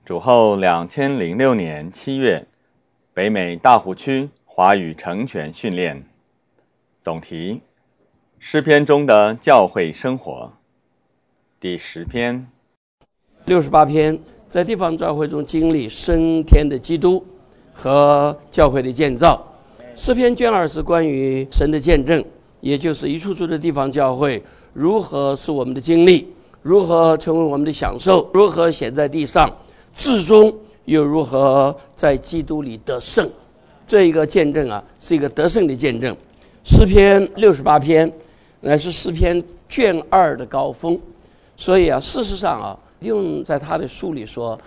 主后2006年7月，北美大湖区华语成全训练。总题：诗篇中的教会生活。第10篇。 68篇，在地方教会中经历升天的基督和教会的建造。诗篇卷2是关于神的见证，也就是一处处的地方教会如何是我们的经历，如何成为我们的享受，如何显在地上，至终又如何在基督里得胜。这一个见证是一个得胜的见证。诗篇68篇乃是诗篇卷2的高峰，所以事实上用在他的书里说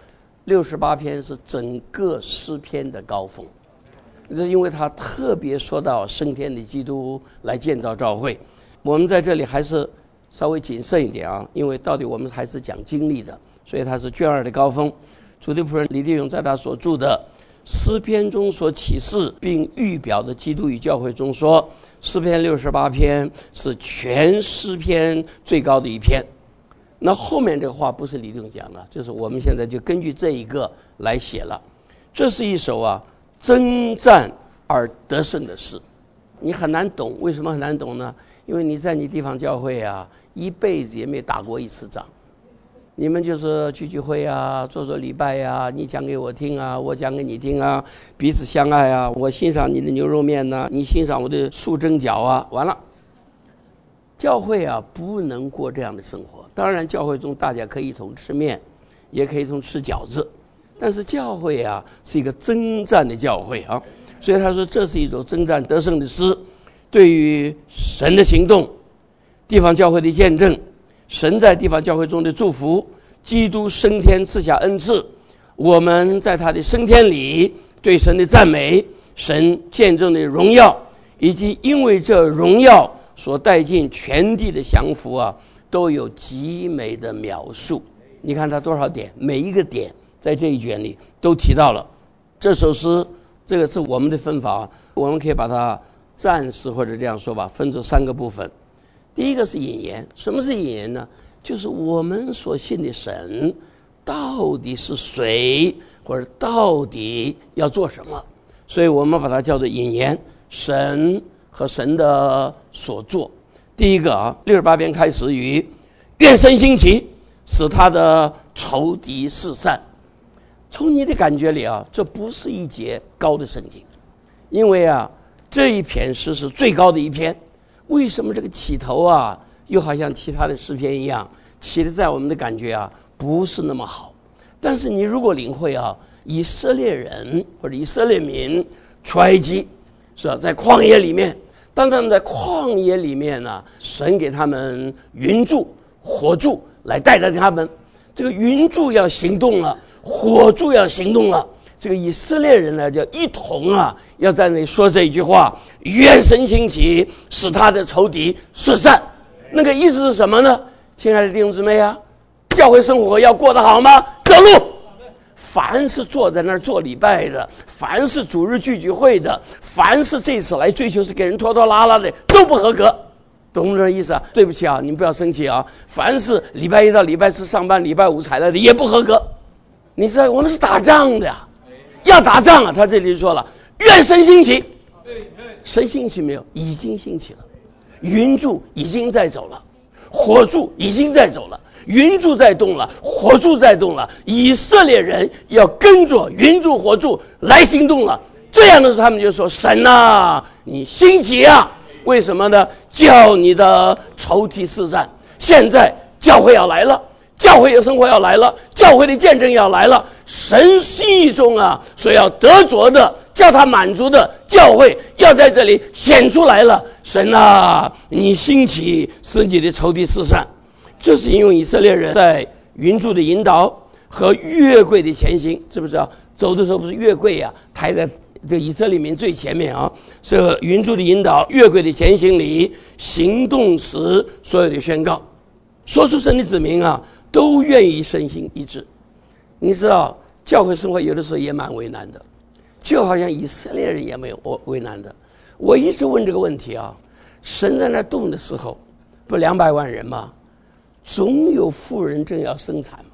68篇是整个诗篇的高峰，因为他特别说到升天的基督来建造教会。我们在这里还是稍微谨慎一点因为到底我们还是讲经历的，所以他是卷2的高峰。主的仆人李弟兄在他所著的诗篇中所启示并预表的基督与教会中说，诗篇68篇是全诗篇最高的一篇。那后面这个话不是李弟兄讲的，就是我们现在就根据这一个来写了。这是一首征战而得胜的诗。你很难懂，为什么很难懂呢？因为你在你地方教会一辈子也没打过一次仗。你们就是聚会做礼拜你讲给我听我讲给你听彼此相爱我欣赏你的牛肉面你欣赏我的素蒸饺完了。教会不能过这样的生活。当然教会中大家可以一同吃面，也可以一同吃饺子，但是教会是一个征战的教会所以他说这是一首征战得胜的诗，对于神的行动，地方教会的见证，神在地方教会中的祝福，基督升天赐下恩赐，我们在他的升天里对神的赞美，神见证的荣耀，以及因为这荣耀所带进全地的降服都有极美的描述。你看他多少点，每一个点在这一卷里都提到了。这首诗，这个是我们的分法我们可以把它暂时或者这样说吧，分成3个部分。第一个是引言。什么是引言呢？就是我们所信的神到底是谁，或者到底要做什么，所以我们把它叫做引言，神和神的所做。第一个68篇开始于愿神兴起，使他的仇敌四散。从你的感觉里这不是一节高的圣经，因为这一篇诗是最高的一篇。为什么这个起头又好像其他的诗篇一样，起的在我们的感觉不是那么好。但是你如果领会以色列人或者以色列民出埃及是在旷野里面，当他们在旷野里面神给他们云柱火柱来带着他们，这个云柱要行动了，火柱要行动了，这个以色列人就一同要在那里说这一句话，愿神兴起，使他的仇敌四散。那个意思是什么呢？亲爱的弟兄姊妹教会生活要过得好吗？走路。凡是坐在那儿做礼拜的，凡是主日聚会的，凡是这次来追求是给人拖拖拉拉的，都不合格。懂这意思对不起你们不要生气凡是礼拜1到礼拜4上班，礼拜5才来的也不合格。你知道我们是打仗的要打仗他这里说了，愿神兴起。神兴起没有？已经兴起了。云柱已经在走了，火柱已经在走了，云柱在动了，火柱在动了，以色列人要跟着云柱火柱来行动了。这样的时候他们就说，神你兴起为什么呢？叫你的仇敌四散。现在教会要来了，教会的生活要来了，教会的见证要来了，神心意中所要得着的，叫他满足的教会要在这里显出来了。神你兴起，使你的仇敌四散。这是因为以色列人在云柱的引导和月桂的前行，知不知道？走的时候不是月桂抬在这以色列民最前面是云柱的引导，月桂的前行里，行动时所有的宣告。说出神的子民都愿意身心一致。你知道教会生活有的时候也蛮为难的，就好像以色列人也没有为难的。我一直问这个问题神在那动的时候不200万人吗？总有妇人正要生产吗？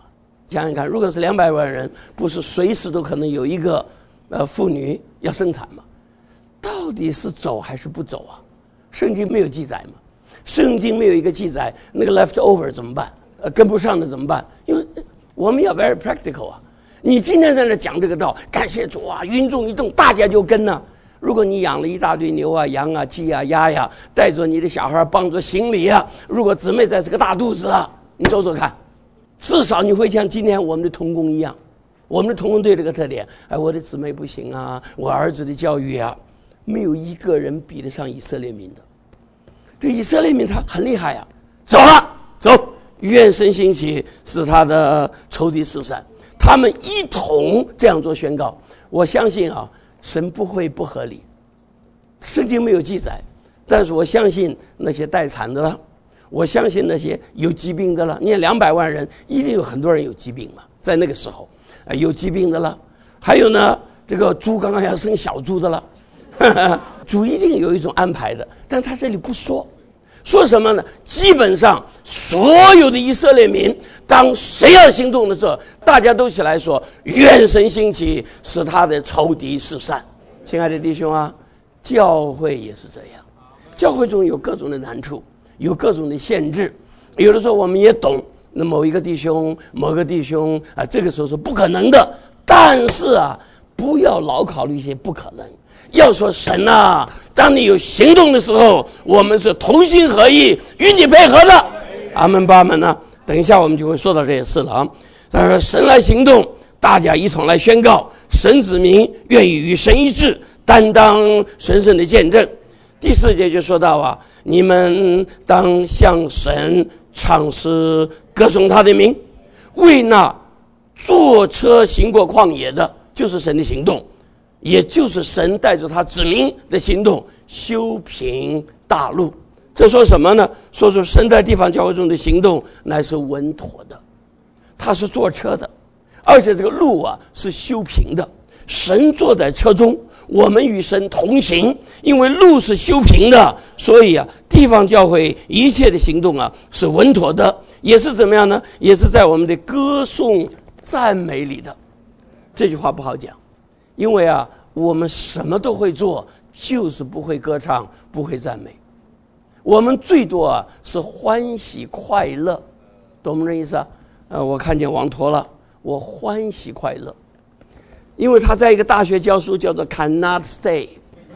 想想看，如果是200万人，不是随时都可能有一个妇女要生产吗？到底是走还是不走啊？圣经没有记载嘛？圣经没有一个记载，那个 leftover 怎么办？跟不上的怎么办？因为我们要 very practical 啊。你今天在那讲这个道，感谢主啊，云中一动，大家就跟呢。如果你养了一大堆牛啊、羊啊、鸡啊、鸭呀，带着你的小孩帮着行李啊，如果姊妹在是个大肚子啊，你走走看，至少你会像今天我们的同工一样。我们的同工队这个特点，我的姊妹不行啊，我儿子的教育啊，没有一个人比得上以色列民的。这以色列民他很厉害啊，走了，走，愿神兴起，使他的仇敌四散。他们一同这样做宣告。我相信啊，神不会不合理。圣经没有记载，但是我相信那些待产的了，我相信那些有疾病的了。你看200万人，一定有很多人有疾病嘛，在那个时候，有疾病的了。还有呢，这个猪刚刚要生小猪的了，主一定有一种安排的，但他这里不说。说什么呢？基本上所有的以色列民，当谁要行动的时候，大家都起来说愿神兴起，使他的仇敌四散。亲爱的弟兄啊，教会也是这样，教会中有各种的难处，有各种的限制。有的时候我们也懂，那某个弟兄啊，这个时候是不可能的。但是啊，不要老考虑一些不可能，要说神啊，当你有行动的时候，我们是同心合意，与你配合的。阿门巴门呢？等一下我们就会说到这些事了啊。但是神来行动，大家一同来宣告，神子民愿意与神一致，担当神圣的见证。第4节就说到啊，你们当向神唱诗，歌颂他的名，为那坐车行过旷野的，就是神的行动，也就是神带着他子民的行动，修平大路。这说什么呢？说出神在地方教会中的行动乃是稳妥的，他是坐车的，而且这个路啊是修平的。神坐在车中，我们与神同行，因为路是修平的，所以啊，地方教会一切的行动啊是稳妥的，也是怎么样呢？也是在我们的歌颂赞美里的。这句话不好讲，因为啊，我们什么都会做，就是不会歌唱，不会赞美。我们最多啊是欢喜快乐，懂不懂意思啊？我看见王陀了，我欢喜快乐，因为他在一个大学教书，叫做 cannot stay，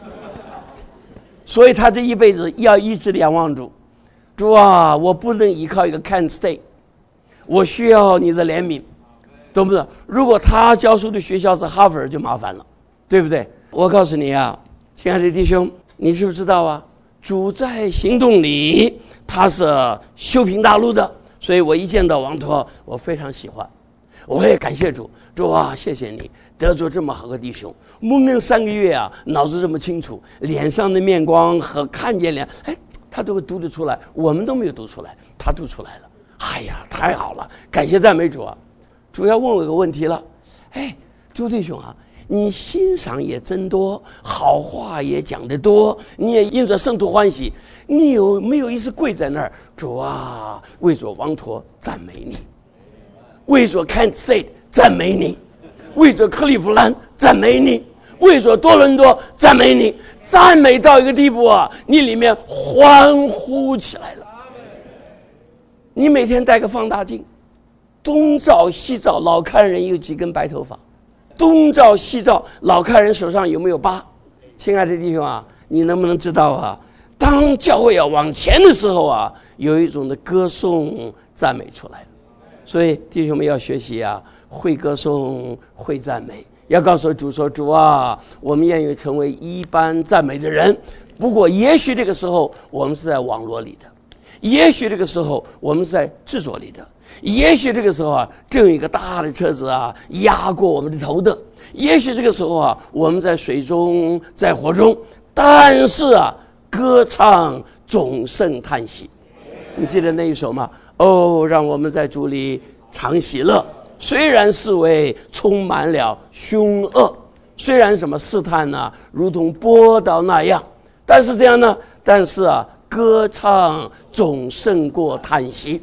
所以他这一辈子要一直仰望主。主啊，我不能依靠一个 can't stay， 我需要你的怜悯，懂不懂？如果他教书的学校是哈佛就麻烦了，对不对？我告诉你啊，亲爱的弟兄，你是不是知道啊？主在行动里，他是修平大路的，所以我一见到王陀，我非常喜欢。我也感谢主，主啊，谢谢你得着这么好个弟兄，蒙恩3个月啊，脑子这么清楚，脸上的面光和看见脸，他都会读得出来，我们都没有读出来，他读出来了。哎呀，太好了，感谢赞美主啊！主要问我个问题了，朱弟兄啊，你欣赏也真多，好话也讲得多，你也因着圣徒欢喜，你有没有一次跪在那儿？主啊，为着王陀赞美你，为着 Kent State 赞美你，为着克利夫兰赞美你，为着多伦多赞美你，赞美到一个地步啊，你里面欢呼起来了。你每天带个放大镜，东照西照，老看人有几根白头发，东照西照，老看人手上有没有疤。亲爱的弟兄啊，你能不能知道啊，当教会要往前的时候啊，有一种的歌颂赞美出来。所以弟兄们要学习啊，会歌颂，会赞美，要告诉主说，主啊，我们愿意成为一般赞美的人。不过也许这个时候我们是在网络里的，也许这个时候我们是在制作里的，也许这个时候啊，正有一个大的车子啊压过我们的头的，也许这个时候啊，我们在水中，在火中，但是啊，歌唱总胜叹息。你记得那一首吗？哦，让我们在主里常喜乐，虽然四围充满了凶恶，虽然什么试探啊如同波涛那样，但是这样呢，但是啊，歌唱总胜过叹息。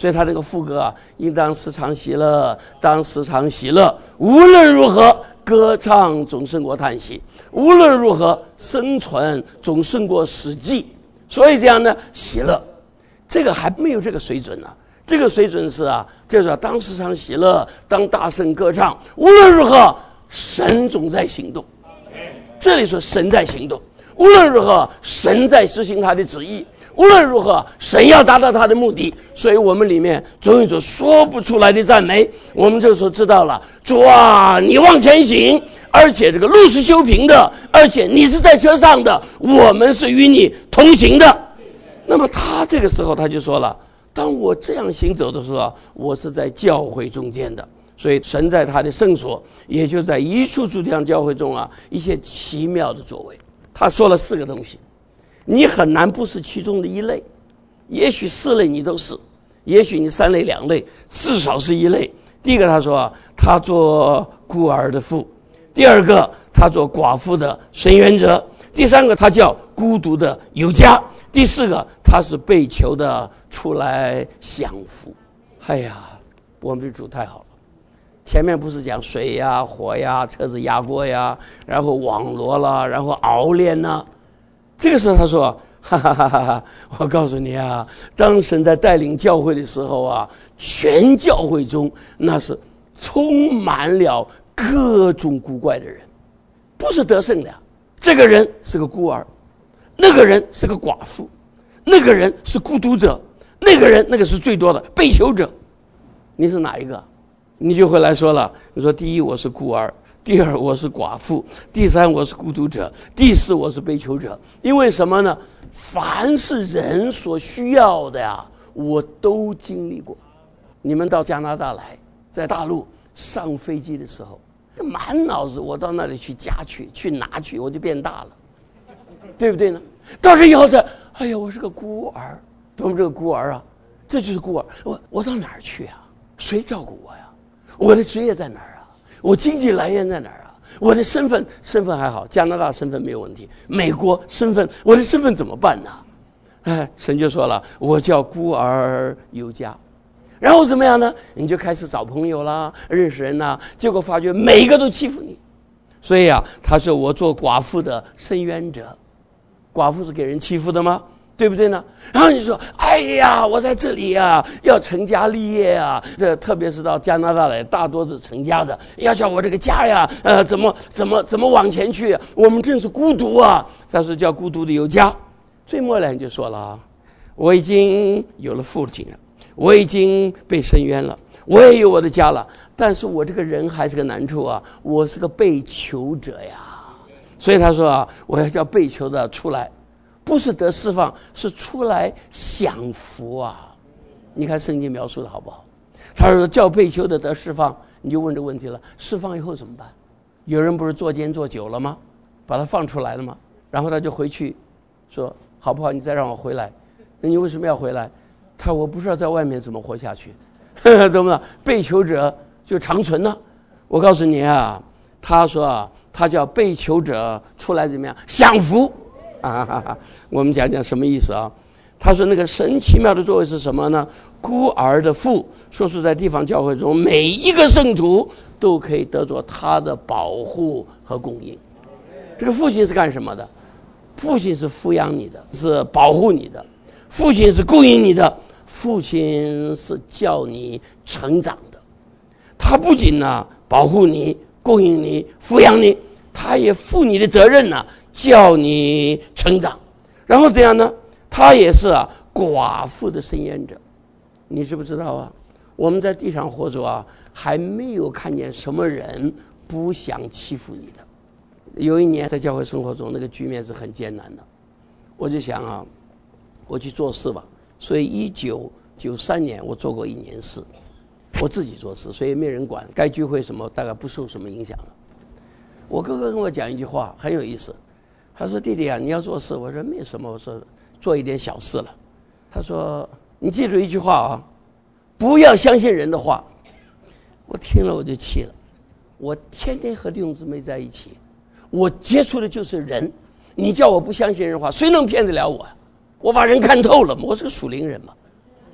所以他这个副歌啊，应当时常喜乐，当时常喜乐，无论如何歌唱总胜过叹息，无论如何生存总胜过死寂。所以这样呢，喜乐这个还没有这个水准呢。这个水准是啊，就是当时常喜乐，当大声歌唱，无论如何神总在行动。这里说神在行动，无论如何神在实行他的旨意，无论如何神要达到他的目的。所以我们里面总有一种说不出来的赞美，我们这时候知道了，主啊，你往前行，而且这个路是修平的，而且你是在车上的，我们是与你同行的。那么他这个时候他就说了，当我这样行走的时候，我是在教会中间的。所以神在他的圣所，也就在一处处这样教会中啊，一些奇妙的作为。他说了4个东西，你很难不是其中的一类，也许4类你都是，也许你3类2类，至少是一类。第一个他说他做孤儿的父，第二个他做寡妇的伸冤者，第3个他叫孤独的有家，第4个他是被囚的出来享福。哎呀，我们的主太好了。前面不是讲水呀、火呀、车子压过呀，然后网罗了，然后熬炼呢。这个时候他说哈哈哈哈，我告诉你啊，当神在带领教会的时候啊，全教会中那是充满了各种古怪的人，不是得胜的。这个人是个孤儿，那个人是个寡妇，那个人是孤独者，那个人那个是最多的被囚者。你是哪一个？你就会来说了，你说第一我是孤儿，第二我是寡妇，第3我是孤独者，第4我是被囚者。因为什么呢？凡是人所需要的呀，我都经历过。你们到加拿大来，在大陆上飞机的时候，满脑子我到那里去夹去拿去，我就变大了，对不对呢？到这以后哎呀，我是个孤儿。我们这个孤儿啊，这就是孤儿。我到哪儿去啊？谁照顾我呀？我的职业在哪儿啊？我经济来源在哪儿啊？我的身份还好，加拿大身份没有问题，美国身份，我的身份怎么办呢？神就说了，我叫孤儿有家。然后怎么样呢？你就开始找朋友啦，认识人啦，结果发觉每一个都欺负你。所以啊，他说我做寡妇的伸冤者。寡妇是给人欺负的吗？对不对呢？然后你说，哎呀，我在这里啊，要成家立业啊，这特别是到加拿大来，大多是成家的，要叫我这个家呀，怎么往前去？我们真是孤独啊！他说叫孤独的有家。最末了就说了，我已经有了父亲了，我已经被伸冤了，我也有我的家了，但是我这个人还是个难处啊，我是个被囚者呀。所以他说啊，我要叫被囚的出来。不是得释放，是出来享福啊！你看圣经描述的好不好？他说叫被囚的得释放，你就问这个问题了：释放以后怎么办？有人不是坐监坐久了吗？把他放出来了吗？然后他就回去说：好不好？你再让我回来。那你为什么要回来？他说我不知道在外面怎么活下去，懂吗？被囚者就长存呢。我告诉你啊，他说啊，他叫被囚者出来怎么样？享福。我们讲讲什么意思啊？他说那个神奇妙的作为是什么呢？孤儿的父，说是在地方教会中每一个圣徒都可以得着他的保护和供应。这个父亲是干什么的？父亲是抚养你的，是保护你的，父亲是供应你的，父亲是叫你成长的。他不仅呢保护你、供应你、抚养你，他也负你的责任呢，叫你成长。然后这样呢，他也是寡妇的伸冤者。你知不知道啊？我们在地上活着啊，还没有看见什么人不想欺负你的。有一年在教会生活中，那个局面是很艰难的。我就想啊，我去做事吧。所以1993年我做过1年事，我自己做事，所以没人管，该聚会什么大概不受什么影响了。我哥哥跟我讲一句话很有意思，他说弟弟啊，你要做事。我说没什么，我说做一点小事了。他说你记住一句话啊，不要相信人的话。我听了我就气了，我天天和弟兄姊妹在一起，我接触的就是人，你叫我不相信人话，谁能骗得了我呀？我把人看透了，我是个属灵人嘛。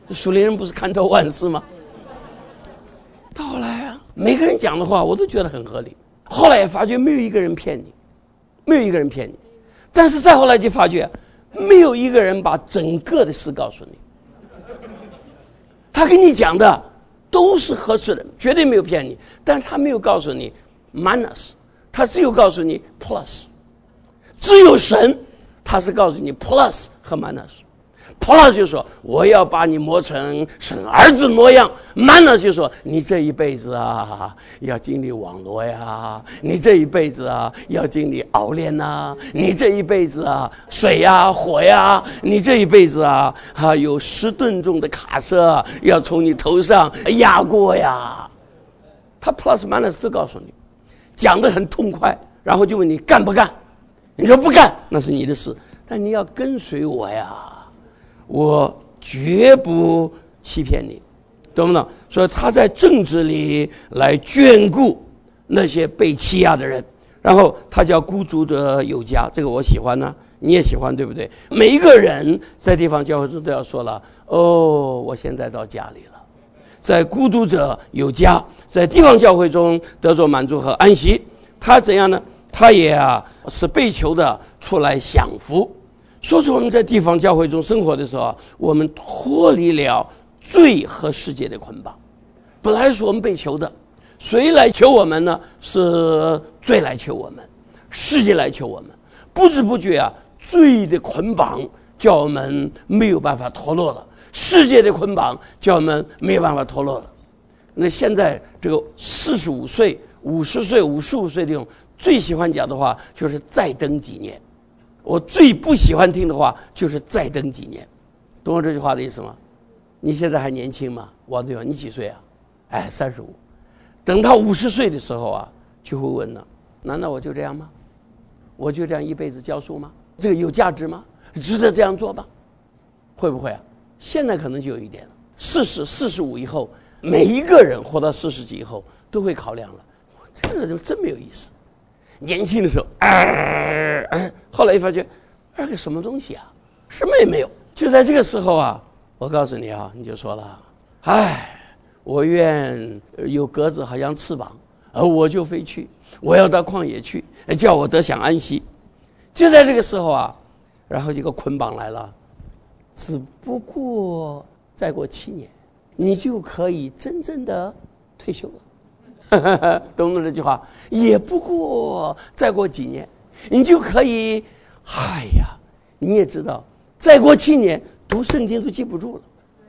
属灵人不是看透万事吗？到后来啊，每个人讲的话我都觉得很合理。后来也发觉没有一个人骗你，没有一个人骗你。但是再后来就发觉，没有一个人把整个的事告诉你。他跟你讲的都是合适的，绝对没有骗你，但他没有告诉你 minus， 他只有告诉你 plus。只有神，他是告诉你 plus 和 minus。plus 就说我要把你磨成神儿子模样， minus 就说你这一辈子啊要经历网络呀，你这一辈子啊要经历熬炼呐，你这一辈子啊水呀火呀，你这一辈子啊有10吨重的卡车要从你头上压过呀。他 plus minus 都告诉你，讲得很痛快，然后就问你干不干，你说不干那是你的事，但你要跟随我呀，我绝不欺骗你，懂不懂？所以他在政治里来眷顾那些被欺压的人，然后他叫孤独的有家，这个我喜欢呢，你也喜欢对不对？每一个人在地方教会中都要说了，哦，我现在到家里了。在孤独者有家，在地方教会中得着满足和安息。他怎样呢？他也是被囚的出来享福。说是我们在地方教会中生活的时候，我们脱离了罪和世界的捆绑。本来是我们被囚的，谁来求我们呢？是罪来求我们，世界来求我们。不知不觉罪的捆绑叫我们没有办法脱落了，世界的捆绑叫我们没有办法脱落了。那现在这个45岁、50岁、55岁的人最喜欢讲的话就是再等几年。我最不喜欢听的话就是再等几年，懂我这句话的意思吗？你现在还年轻吗？王队长，你几岁啊？35。等到50岁的时候就会问了，难道我就这样吗？我就这样一辈子教书吗？这个有价值吗？值得这样做吗？会不会现在可能就有一点了。40、45以后，每一个人活到40几以后都会考量了，这个人真没有意思。年轻的时候后来一发觉个什么东西什么也没有。就在这个时候我告诉你你就说了，我愿有鸽子好像翅膀，而我就飞去，我要到旷野去，叫我得享安息。就在这个时候然后这个捆绑来了，只不过再过7年你就可以真正的退休了。懂不懂这句话？也不过再过几年你就可以，你也知道再过7年读圣经都记不住了。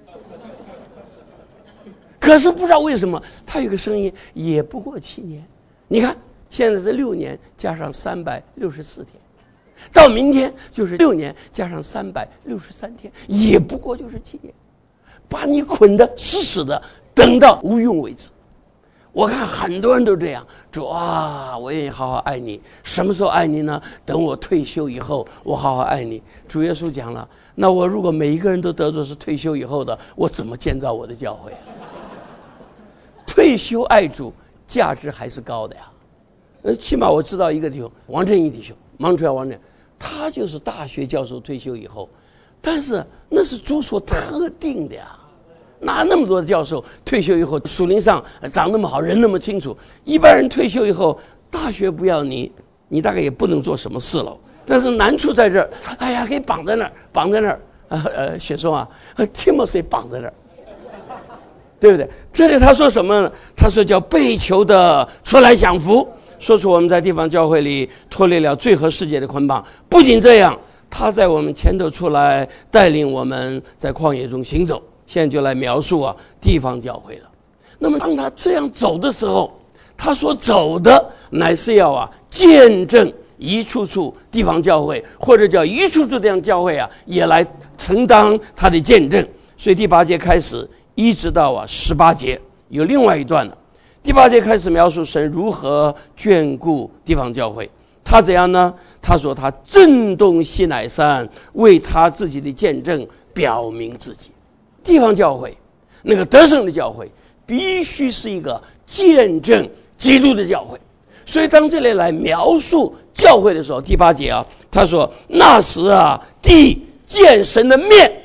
可是不知道为什么他有个声音，也不过7年。你看现在是6年加上364天，到明天就是6年加上363天，也不过就是7年，把你捆得死死的，等到无用为止。我看很多人都这样，主我愿意好好爱你，什么时候爱你呢？等我退休以后我好好爱你。主耶稣讲了，那我如果每一个人都得着是退休以后的，我怎么建造我的教会退休爱主价值还是高的起码我知道一个弟兄，王振义弟兄，王振，他就是大学教授退休以后，但是那是主所特定的那么多的教授退休以后属灵上长那么好，人那么清楚，一般人退休以后大学不要你大概也不能做什么事了。但是难处在这儿，给绑在那儿雪松Timothy 绑在那儿，对不对？这里他说什么呢？他说叫被囚的出来享福，说出我们在地方教会里脱离了罪和世界的捆绑。不仅这样，他在我们前头出来带领我们在旷野中行走。现在就来描述地方教会了。那么当他这样走的时候，他所走的乃是要见证一处处地方教会，或者叫一处处这样教会也来承担他的见证。所以第8节开始一直到18节有另外一段了。第8节开始描述神如何眷顾地方教会。他怎样呢？他说他震动西乃山，为他自己的见证表明自己。地方教会那个得胜的教会必须是一个见证基督的教会。所以当这里来描述教会的时候，第8节他说那时地见神的面，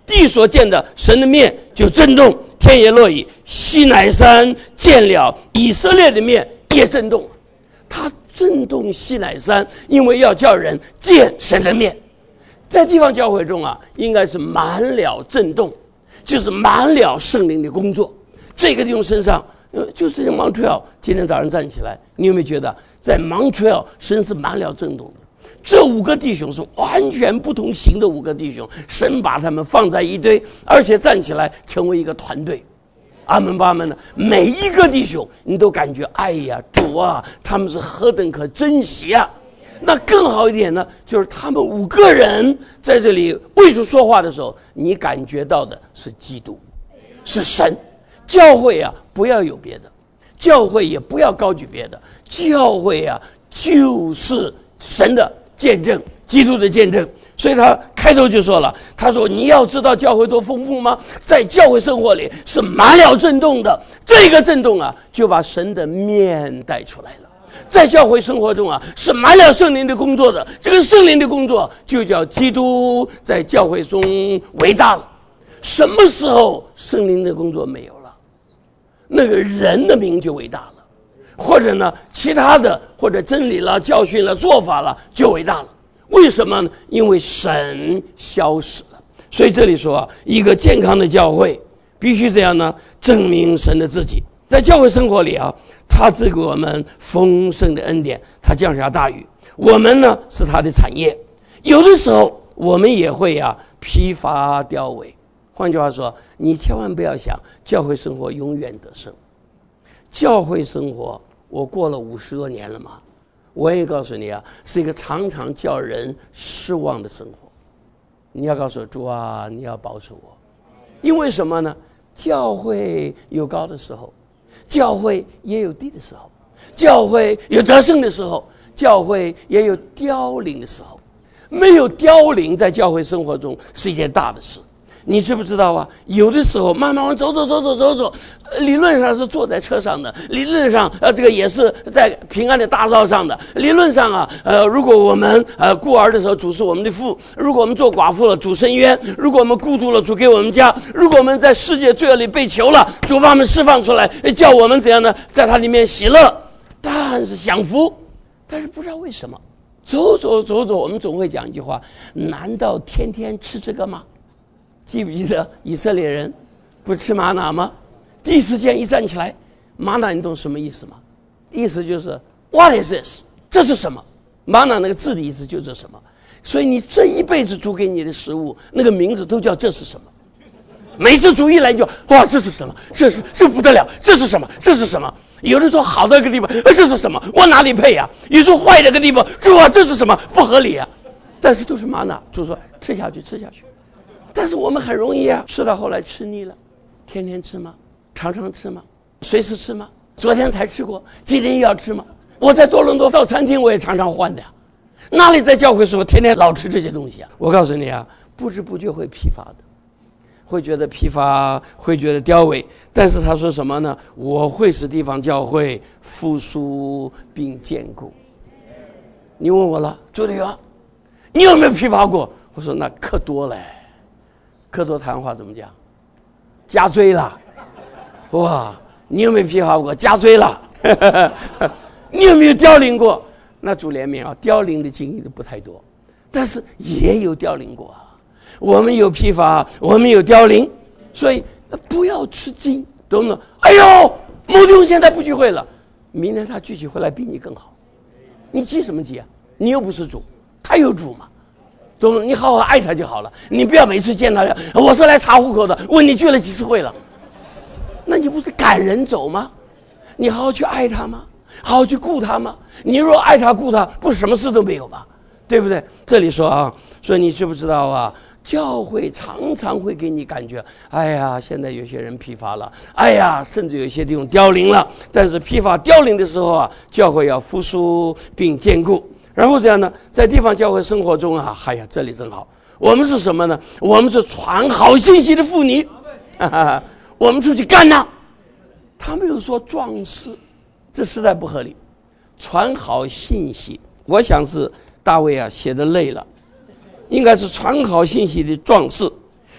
地所见的神的面就震动，天也落雨，西乃山见了以色列的面也震动。他震动西乃山，因为要叫人见神的面。在地方教会中啊，应该是满了震动，就是满了圣灵的工作。这个弟兄身上就是在 Montreal 今天早上站起来，你有没有觉得在 Montreal 神是满了震动的？这5个弟兄是完全不同型的5个弟兄，神把他们放在一堆，而且站起来成为一个团队。阿门巴门的每一个弟兄，你都感觉哎呀，主啊，他们是何等可珍惜啊！那更好一点呢，就是他们5个人在这里为主说话的时候，你感觉到的是基督，是神。教会啊，不要有别的，教会也不要高举别的，教会啊，就是神的见证，基督的见证。所以他开头就说了，他说你要知道教会多丰富吗？在教会生活里是满了震动的，这个震动啊，就把神的面带出来了。在教会生活中啊，是满了圣灵的工作的，这个圣灵的工作就叫基督在教会中伟大了。什么时候圣灵的工作没有了？那个人的名就伟大了，或者呢其他的，或者真理了、教训了、做法了就伟大了。为什么呢？因为神消失了。所以这里说啊，一个健康的教会必须这样呢，证明神的自己。在教会生活里啊，他赐给我们丰盛的恩典，他降下大雨，我们呢是他的产业。有的时候我们也会疲乏凋萎。换句话说，你千万不要想教会生活永远得胜。教会生活我过了50多年了嘛，我也告诉你是一个常常叫人失望的生活。你要告诉我，主啊，你要保守我。因为什么呢？教会有高的时候，教会也有低的时候，教会有得胜的时候，教会也有凋零的时候。没有凋零在教会生活中是一件大的事。你知不知道有的时候慢慢走，理论上是坐在车上的，理论上这个也是在平安的大道上的。理论上如果我们孤儿的时候，主是我们的父；如果我们做寡妇了，主伸冤；如果我们孤独了，主给我们家；如果我们在世界罪恶里被囚了，主把我们释放出来，叫我们怎样呢？在他里面喜乐，但是享福。但是不知道为什么，走，我们总会讲一句话：难道天天吃这个吗？记不记得以色列人不吃玛瑙吗？第一时间一站起来，玛瑙你懂什么意思吗？意思就是 What is this？ 这是什么？玛瑙那个字的意思就是什么？所以你这一辈子主给你的食物，那个名字都叫这是什么。每次主一来就哇，这是什么？这不得了，这是什么？这是什么？有的说好的一个地方，这是什么？我哪里配啊？有时候坏的一个地方，主啊，这是什么？不合理啊！但是都是玛瑙，主说吃下去。但是我们很容易吃到后来吃腻了。天天吃吗？常常吃吗？随时吃吗？昨天才吃过，今天又要吃吗？我在多伦多到餐厅我也常常换的哪里在教会时候天天老吃这些东西我告诉你不知不觉会疲乏的，会觉得疲乏，会觉得凋萎。但是他说什么呢？我会使地方教会复苏并坚固。你问我了，朱队长，你有没有疲乏过？我说那可多了。可多谈话怎么讲？加追了。哇，你有没有疲乏过？加追了。你有没有凋零过？那主怜悯凋零的经历都不太多，但是也有凋零过我们有疲乏，我们有凋零，所以不要吃惊，懂不懂？哎呦，某弟兄现在不聚会了，明天他聚起回来比你更好，你急什么急你又不是主，他有主嘛，懂不懂？你好好爱他就好了，你不要每次见他，我是来查户口的，问你聚了几次会了，那你不是赶人走吗？你好好去爱他吗？好好去顾他吗？你若爱他顾他，不是什么事都没有吧？对不对？这里说所以你知不知道教会常常会给你感觉，哎呀，现在有些人疲乏了，哎呀，甚至有些地方凋零了。但是疲乏凋零的时候教会要复苏并坚固。然后这样呢，在地方教会生活中哎呀，这里真好。我们是什么呢？我们是传好信息的妇女，我们出去干呐。他没有说壮士，这实在不合理。传好信息，我想是大卫写的累了，应该是传好信息的壮士，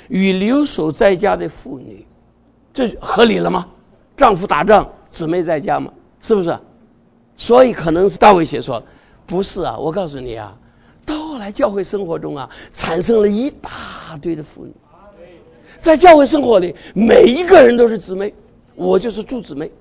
与留守在家的妇女，这合理了吗？丈夫打仗，姊妹在家嘛，是不是？所以可能是大卫写错了，不是啊，我告诉你啊，到后来教会生活中啊，产生了一大堆的妇女，在教会生活里，每一个人都是姊妹，我就是诸姊妹，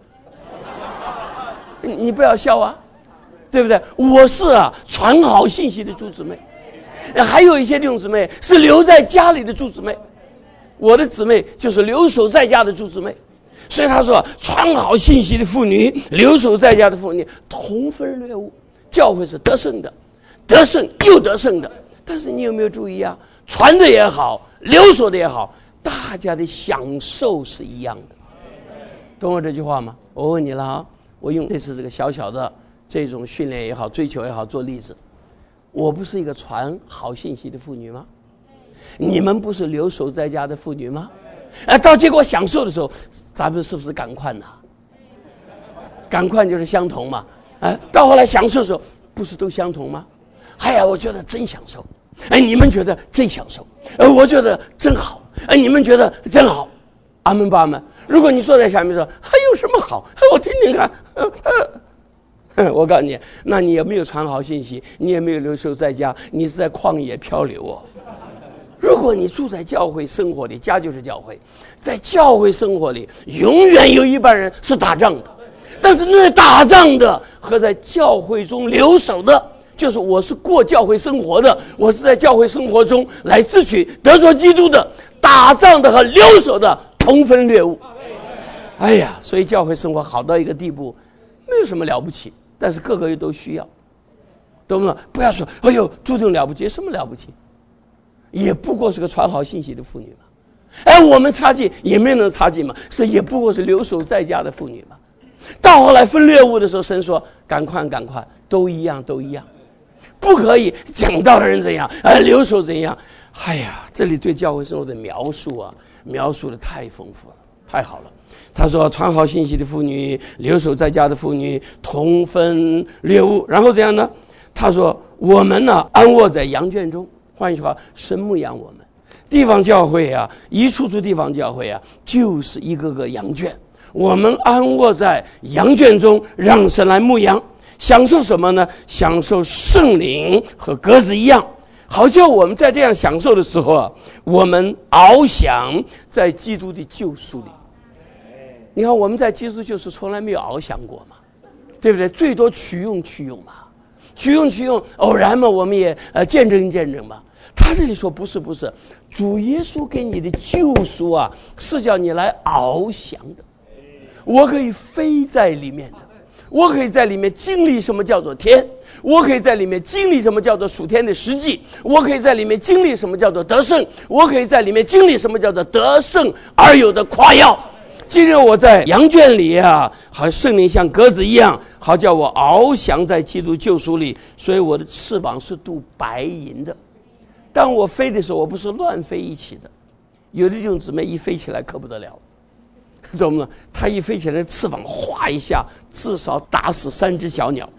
你不要笑啊，对不对？我是啊，传好信息的诸姊妹，还有一些弟兄姊妹是留在家里的诸姊妹，我的姊妹就是留守在家的诸姊妹。所以他说，传好信息的妇女，留守在家的妇女，同分掠物。教会是得胜的，得胜又得胜的。但是你有没有注意啊？传的也好，留守的也好，大家的享受是一样的。懂我这句话吗？我问你了啊，我用这次这个小小的这种训练也好，追求也好做例子。我不是一个传好信息的妇女吗？你们不是留守在家的妇女吗？到结果享受的时候，咱们是不是赶快呢？赶快就是相同嘛。到后来享受的时候，不是都相同吗？哎呀，我觉得真享受。你们觉得真享受。我觉得真好。你们觉得真好。阿门吧阿门。如果你坐在下面说还有什么好？我听听看。我告诉你，那你也没有传好信息，你也没有留守在家，你是在旷野漂流哦。如果你住在教会生活里，家就是教会，在教会生活里永远有一半人是打仗的，但是那打仗的和在教会中留守的，就是我是过教会生活的，我是在教会生活中来自取得着基督的，打仗的和留守的同分掠物。哎呀，所以教会生活好到一个地步，没有什么了不起，但是个个都需要，懂吗？不要说哎呦注定了不起，什么了不起，也不过是个传好信息的妇女嘛。我们差劲也没能差劲嘛，是也不过是留守在家的妇女嘛。到后来分掠物的时候，神说赶快都一样，不可以讲道的人怎样，留守怎样。哎呀，这里对教会生活的描述啊，描述的太丰富了，太好了。他说传好信息的妇女，留守在家的妇女，同分掠物。然后怎样呢？他说我们呢安卧在羊圈中，换一句话，神牧养我们。地方教会啊，一处地方教会啊，就是一个个羊圈，我们安卧在羊圈中，让神来牧养。享受什么呢？享受圣灵和鸽子一样，好像我们在这样享受的时候啊，我们翱翔在基督的救赎里。你看我们在基督救赎从来没有翱翔过嘛，对不对？最多取用嘛，取用，偶然嘛，我们也见证嘛。他这里说不是，主耶稣给你的救赎啊，是叫你来翱翔的。我可以飞在里面的，我可以在里面经历什么叫做天，我可以在里面经历什么叫做属天的实际，我可以在里面经历什么叫做得胜，我可以在里面经历什么叫做得胜而有的夸耀。今日我在羊圈里啊，好圣灵像鸽子一样，好叫我翱翔在基督救赎里，所以我的翅膀是镀白银的。当我飞的时候，我不是乱飞一起的，有的弟兄姊妹一飞起来可不得了，懂吗？他一飞起来，翅膀哗一下，至少打死3只小鸟。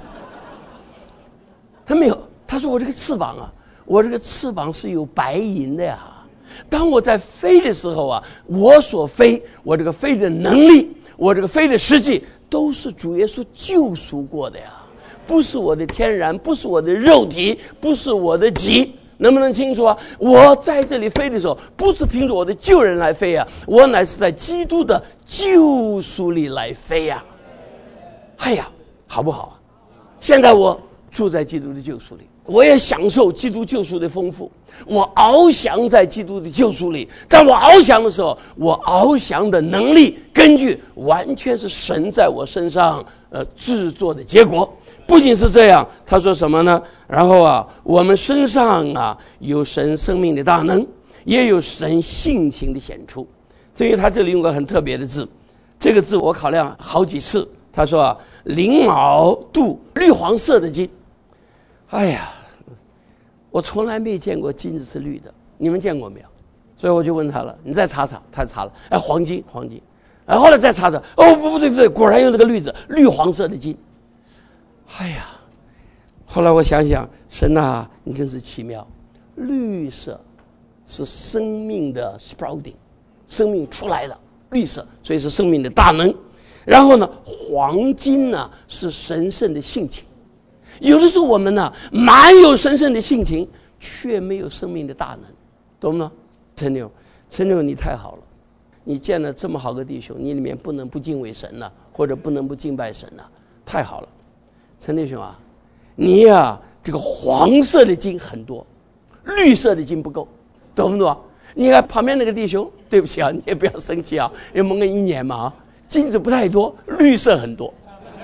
他没有，他说我这个翅膀啊，我这个翅膀是有白银的呀。当我在飞的时候啊，我所飞，我这个飞的能力，我这个飞的实际，都是主耶稣救赎过的呀，不是我的天然，不是我的肉体，不是我的己。能不能清楚啊？我在这里飞的时候，不是凭着我的救人来飞啊，我乃是在基督的救赎里来飞呀。哎呀，好不好啊？现在我住在基督的救赎里，我也享受基督救赎的丰富，我翱翔在基督的救赎里。当我翱翔的时候，我翱翔的能力根据完全是神在我身上制作的结果。不仅是这样，他说什么呢？然后啊，我们身上啊有神生命的大能，也有神性情的显出。所以他这里用个很特别的字，这个字我考量好几次。他说啊，翎毛镀绿黄色的金。哎呀，我从来没见过金子是绿的，你们见过没有？所以我就问他了，你再查查，他查了，黄金。后来再查查，不对，果然用那个绿黄色的金。哎呀，后来我想想，神啊，你真是奇妙，绿色是生命的 sprouting， 生命出来了，绿色，所以是生命的大能。然后呢，黄金呢是神圣的性情。有的时候我们呢蛮有神圣的性情，却没有生命的大能，懂吗？陈牛你太好了，你见了这么好的弟兄，你里面不能不敬畏神了，或者不能不敬拜神了，太好了。陈弟兄啊，你啊这个黄色的金很多，绿色的金不够，懂不懂？你看旁边那个弟兄，对不起啊，你也不要生气啊，因为蒙了1年嘛，金子不太多，绿色很多。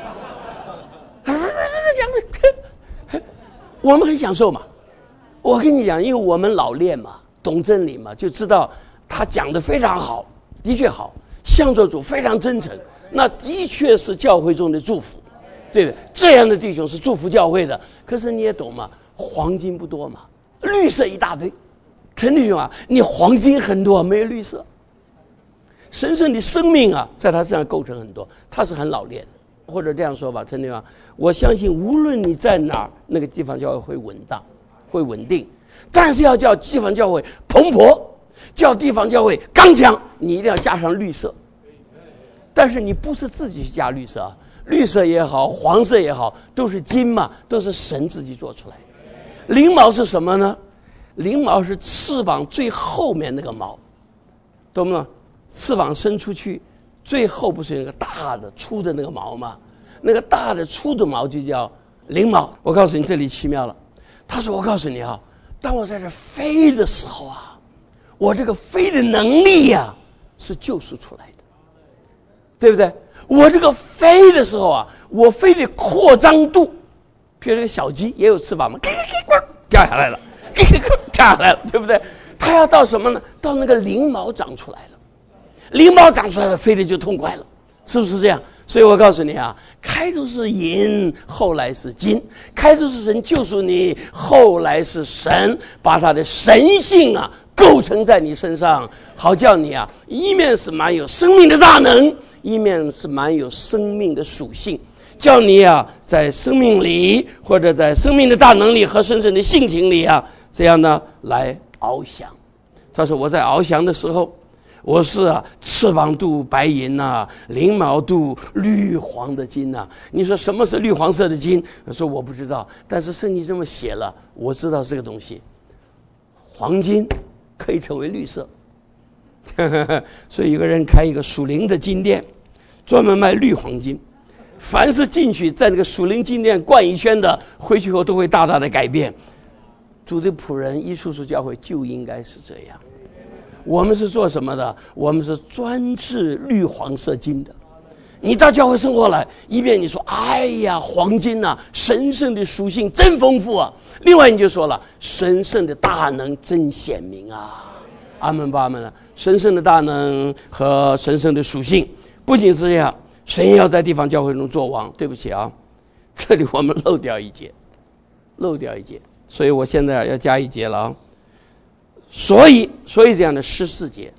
我们很享受嘛。我跟你讲，因为我们老练嘛，懂真理嘛，就知道他讲的非常好，的确好，向着主非常真诚，那的确是教会中的祝福，对不对？这样的弟兄是祝福教会的。可是你也懂嘛，黄金不多嘛，绿色一大堆。陈弟兄啊，你黄金很多，没有绿色。神圣的生命啊，在他身上构成很多，他是很老练的。或者这样说吧，陈弟兄啊，我相信无论你在哪儿，那个地方教会会稳当，会稳定。但是要叫地方教会蓬勃，叫地方教会刚强，你一定要加上绿色。但是你不是自己去加绿色啊，绿色也好，黄色也好，都是金嘛，都是神自己做出来的。翎毛是什么呢？翎毛是翅膀最后面那个毛，懂吗？翅膀伸出去，最后不是有那个大的粗的那个毛吗？那个大的粗的毛就叫翎毛。我告诉你，这里奇妙了。他说：“我告诉你啊，当我在这飞的时候啊，我这个飞的能力呀，是救赎出来的，对不对？我这个飞的时候啊，我飞的扩张度，比如这个小鸡也有翅膀嘛，掉下来了，掉下来了，对不对？它要到什么呢？到那个翎毛长出来了，翎毛长出来了，飞的就痛快了，是不是这样？所以我告诉你啊，开头是银，后来是金，开头是神救赎你，后来是神把他的神性啊构成在你身上，好叫你啊，一面是蛮有生命的大能，一面是蛮有生命的属性，叫你啊在生命里或者在生命的大能力和神圣的性情里啊，这样呢来翱翔。他说我在翱翔的时候，我是啊翅膀镀白银呐，翎毛镀绿黄的金呐。你说什么是绿黄色的金？他说我不知道，但是圣经这么写了，我知道这个东西。黄金可以成为绿色，所以有个人开一个属灵的金店，专门卖绿黄金。凡是进去在那个属灵金店逛一圈的，回去后都会大大的改变。主的仆人一处处教会就应该是这样。我们是做什么的？我们是专治绿黄色金的。你到教会生活来，一边你说哎呀黄金啊，神圣的属性真丰富啊，另外你就说了神圣的大能真显明啊，阿门吧，阿门了。神圣的大能和神圣的属性，不仅是这样，神要在地方教会中做王。对不起啊，这里我们漏掉一节，所以我现在要加一节了啊。所以这样的14节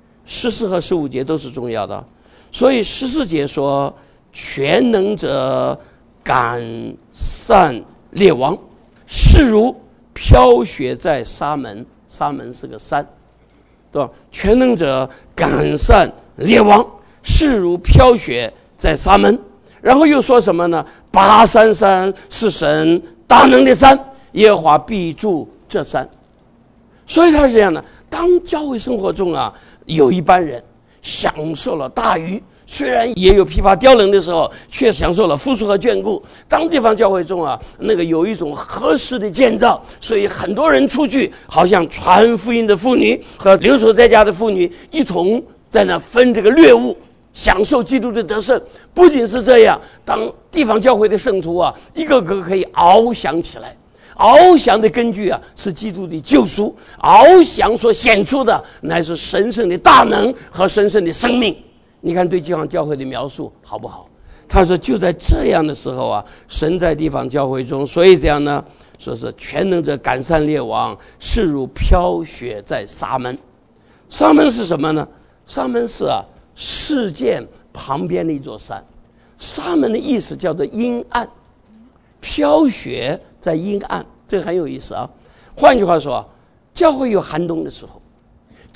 ，14和15节都是重要的。所以14节说，全能者赶散列王，势如飘雪在沙门，沙门是个山，对吧？全能者赶散列王，势如飘雪在沙门。然后又说什么呢？巴珊山是神大能的山，耶和华必住这山。所以他是这样的，当教会生活中啊，有一班人享受了大鱼，虽然也有疲乏凋零的时候，却享受了富庶和眷顾。当地方教会中啊，那个有一种合适的建造，所以很多人出去，好像传福音的妇女和留守在家的妇女一同在那分这个掠物，享受基督的得胜。不仅是这样，当地方教会的圣徒啊，一个个可以翱翔起来。翱翔的根据啊，是基督的救赎，翱翔所显出的乃是神圣的大能和神圣的生命。你看对地方教会的描述好不好？他说就在这样的时候啊，神在地方教会中，所以这样呢，说是全能者赶散列王，势如飘雪在沙门。沙门是什么呢？沙门是啊事件旁边的一座山。沙门的意思叫做阴暗，飘雪在阴暗，这个很有意思啊。换句话说，教会有寒冬的时候，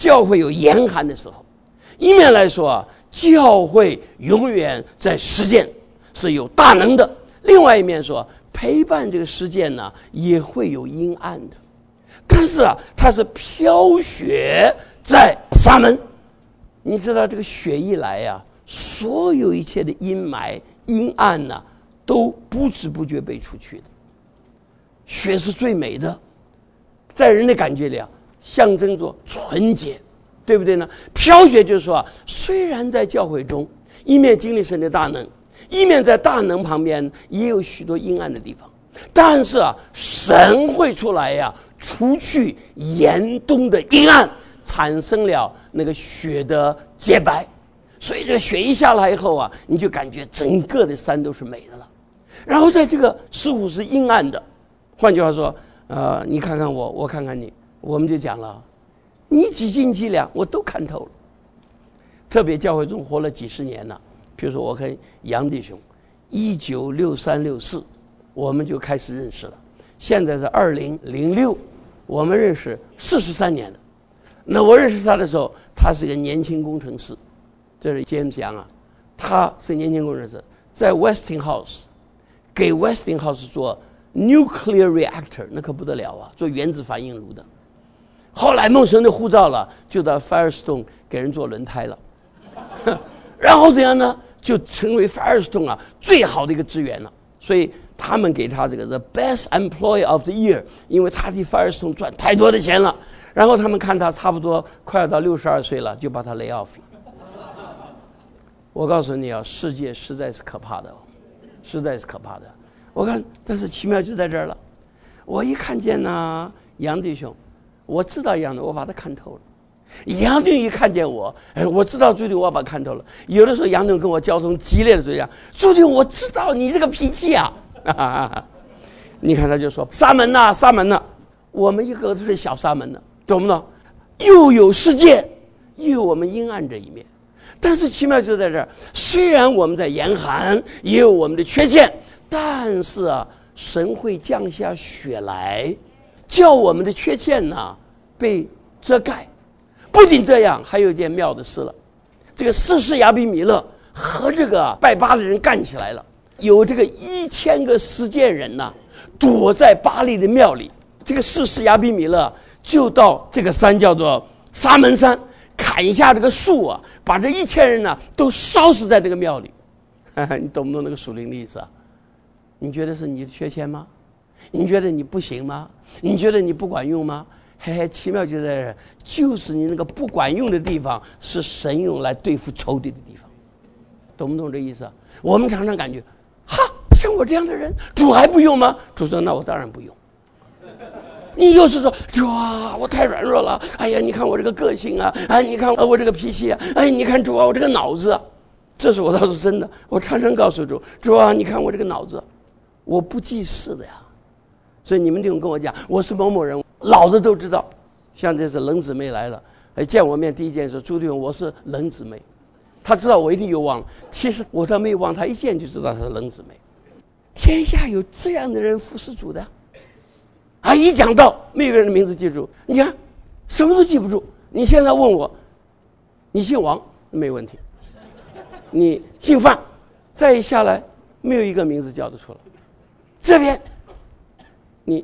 教会有严寒的时候；一面来说啊，教会永远在实践，是有大能的。另外一面说，陪伴这个实践呢，也会有阴暗的。但是啊，它是飘雪在沙门。你知道这个雪一来呀，所有一切的阴霾、阴暗呢，都不知不觉被除去的。雪是最美的，在人的感觉里啊，象征着纯洁，对不对呢？飘雪就是说啊，虽然在教会中，一面经历神的大能，一面在大能旁边也有许多阴暗的地方，但是啊，神会出来呀，除去严冬的阴暗，产生了那个雪的洁白。所以这个雪一下来以后啊，你就感觉整个的山都是美的了。然后在这个似乎是阴暗的，换句话说，你看看我，我看看你，我们就讲了，你几斤几两我都看透了。特别教会中活了几十年了，比如说我跟杨弟兄，1963、64，我们就开始认识了。现在是2006，我们认识43年了。那我认识他的时候，他是个年轻工程师，这是 James Young 啊，他是年轻工程师，在 Westinghouse 给 Westinghouse 做 nuclear reactor， 那可不得了啊，做原子反应炉的。后来梦神的呼召了，就到 Firestone 给人做轮胎了。然后怎样呢？就成为 Firestone 啊最好的一个资源了。所以他们给他这个 The Best Employee of the Year， 因为他替 Firestone 赚太多的钱了。然后他们看他差不多快要到62岁了，就把他 lay off 了。我告诉你啊，世界实在是可怕的哦，实在是可怕的。我看，但是奇妙就在这儿了。我一看见呢，杨弟兄，我知道杨的，我把他看透了。杨定一看见我，我知道朱迪，我把他看透了。有的时候杨定跟我交通激烈的时候讲，朱迪，我知道你这个脾气啊。你看他就说沙门呐，沙门呐，我们一个都是小沙门呢，懂不懂？又有世界，又有我们阴暗这一面。但是奇妙就在这儿，虽然我们在严寒，也有我们的缺陷，但是啊，神会降下雪来，叫我们的缺陷呢被遮盖。不仅这样，还有一件妙的事了，这个士师亚比米勒和这个拜巴的人干起来了，有这个1000个实践人呢，躲在巴力的庙里。这个士师亚比米勒就到这个山叫做沙门山，砍一下这个树啊，把这1000人呢都烧死在这个庙里。你懂不懂那个属灵的意思啊？你觉得是你的缺陷吗？你觉得你不行吗？你觉得你不管用吗？嘿嘿，奇妙就在这儿，就是你那个不管用的地方，是神用来对付仇敌的地方，懂不懂这意思啊？我们常常感觉，哈，像我这样的人，主还不用吗？主说，那我当然不用。你又是说，主啊，我太软弱了，哎呀，你看我这个个性啊，哎，你看我这个脾气啊，哎，你看主啊，我这个脑子啊，这是我倒是真的，我常常告诉主，主啊，你看我这个脑子，我不记事的呀。所以你们弟兄跟我讲，我是某某人，老子都知道。像这次冷姊妹来了，见我面第一件说，朱弟兄，我是冷姊妹。他知道我一定有忘，其实我倒没有忘，他一见就知道他是冷姊妹。天下有这样的人服侍主的啊！一讲到没有人的名字记住，你看什么都记不住。你现在问我，你姓王没问题，你姓范，再一下来没有一个名字叫得出来。这边你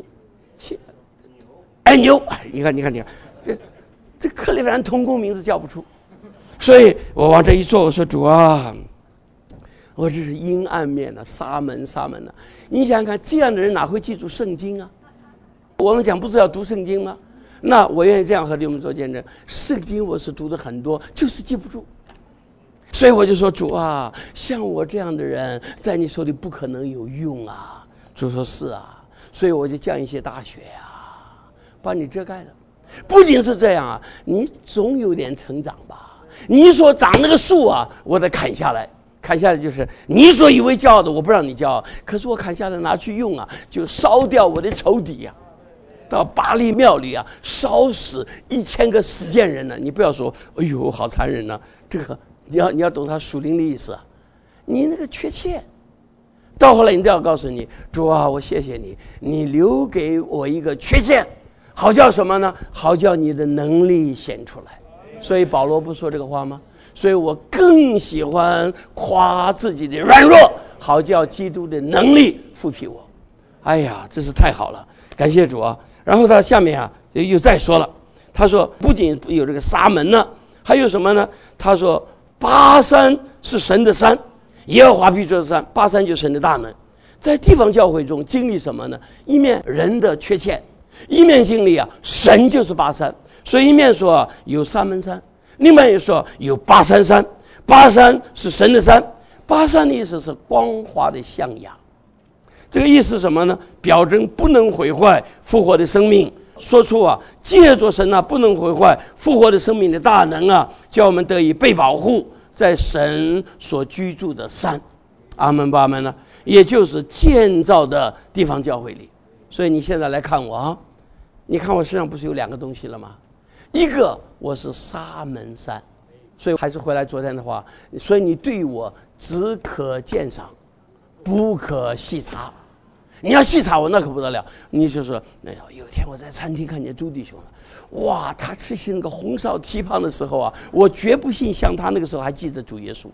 哎牛，你看，这克利夫兰童工名字叫不出，所以我往这一坐，我说主啊，我这是阴暗面的沙门的。你想想看，这样的人哪会记住圣经啊？我们讲不是要读圣经吗？那我愿意这样和你们做见证，圣经我是读的很多，就是记不住。所以我就说主啊，像我这样的人在你手里不可能有用啊。主说是啊。所以我就降一些大雪啊，把你遮盖了。不仅是这样啊，你总有点成长吧？你所长那个树啊，我得砍下来。砍下来就是你所以为骄傲的，我不让你骄傲。可是我砍下来拿去用啊，就烧掉我的仇敌啊，到巴力庙里啊，烧死1000个实践人呢。你不要说，哎呦，好残忍啊！这个你要懂他属灵的意思啊。你那个缺欠。到后来你都要告诉你，主啊，我谢谢你，你留给我一个缺陷， 好叫什么呢？好叫你的能力显出来。所以保罗不说这个话吗？所以我更喜欢夸自己的软弱，好叫基督的能力复辟我。哎呀，真是太好了，感谢主啊！然后他下面啊又再说了，他说不仅有这个撒门呢，还有什么呢？他说巴山是神的山，耶和华必作山，巴山就是神的大能。在地方教会中经历什么呢？一面人的缺欠，一面经历啊神就是巴山。所以一面说有撒门山，另外也说有巴山山。巴山是神的山，巴山的意思是光滑的象牙。这个意思是什么呢？表征不能毁坏复活的生命，说出啊借着神啊不能毁坏复活的生命的大能啊，叫我们得以被保护在神所居住的山。阿门吧，阿门呢，也就是建造的地方教会里。所以你现在来看我啊，你看我身上不是有两个东西了吗？一个我是撒门山，所以还是回来昨天的话，所以你对我只可鉴赏，不可细查。你要细查我那可不得了，你就说哎呀，有一天我在餐厅看见朱弟兄了，哇，他吃起那个红烧蹄膀的时候啊，我绝不信像他那个时候还记得主耶稣。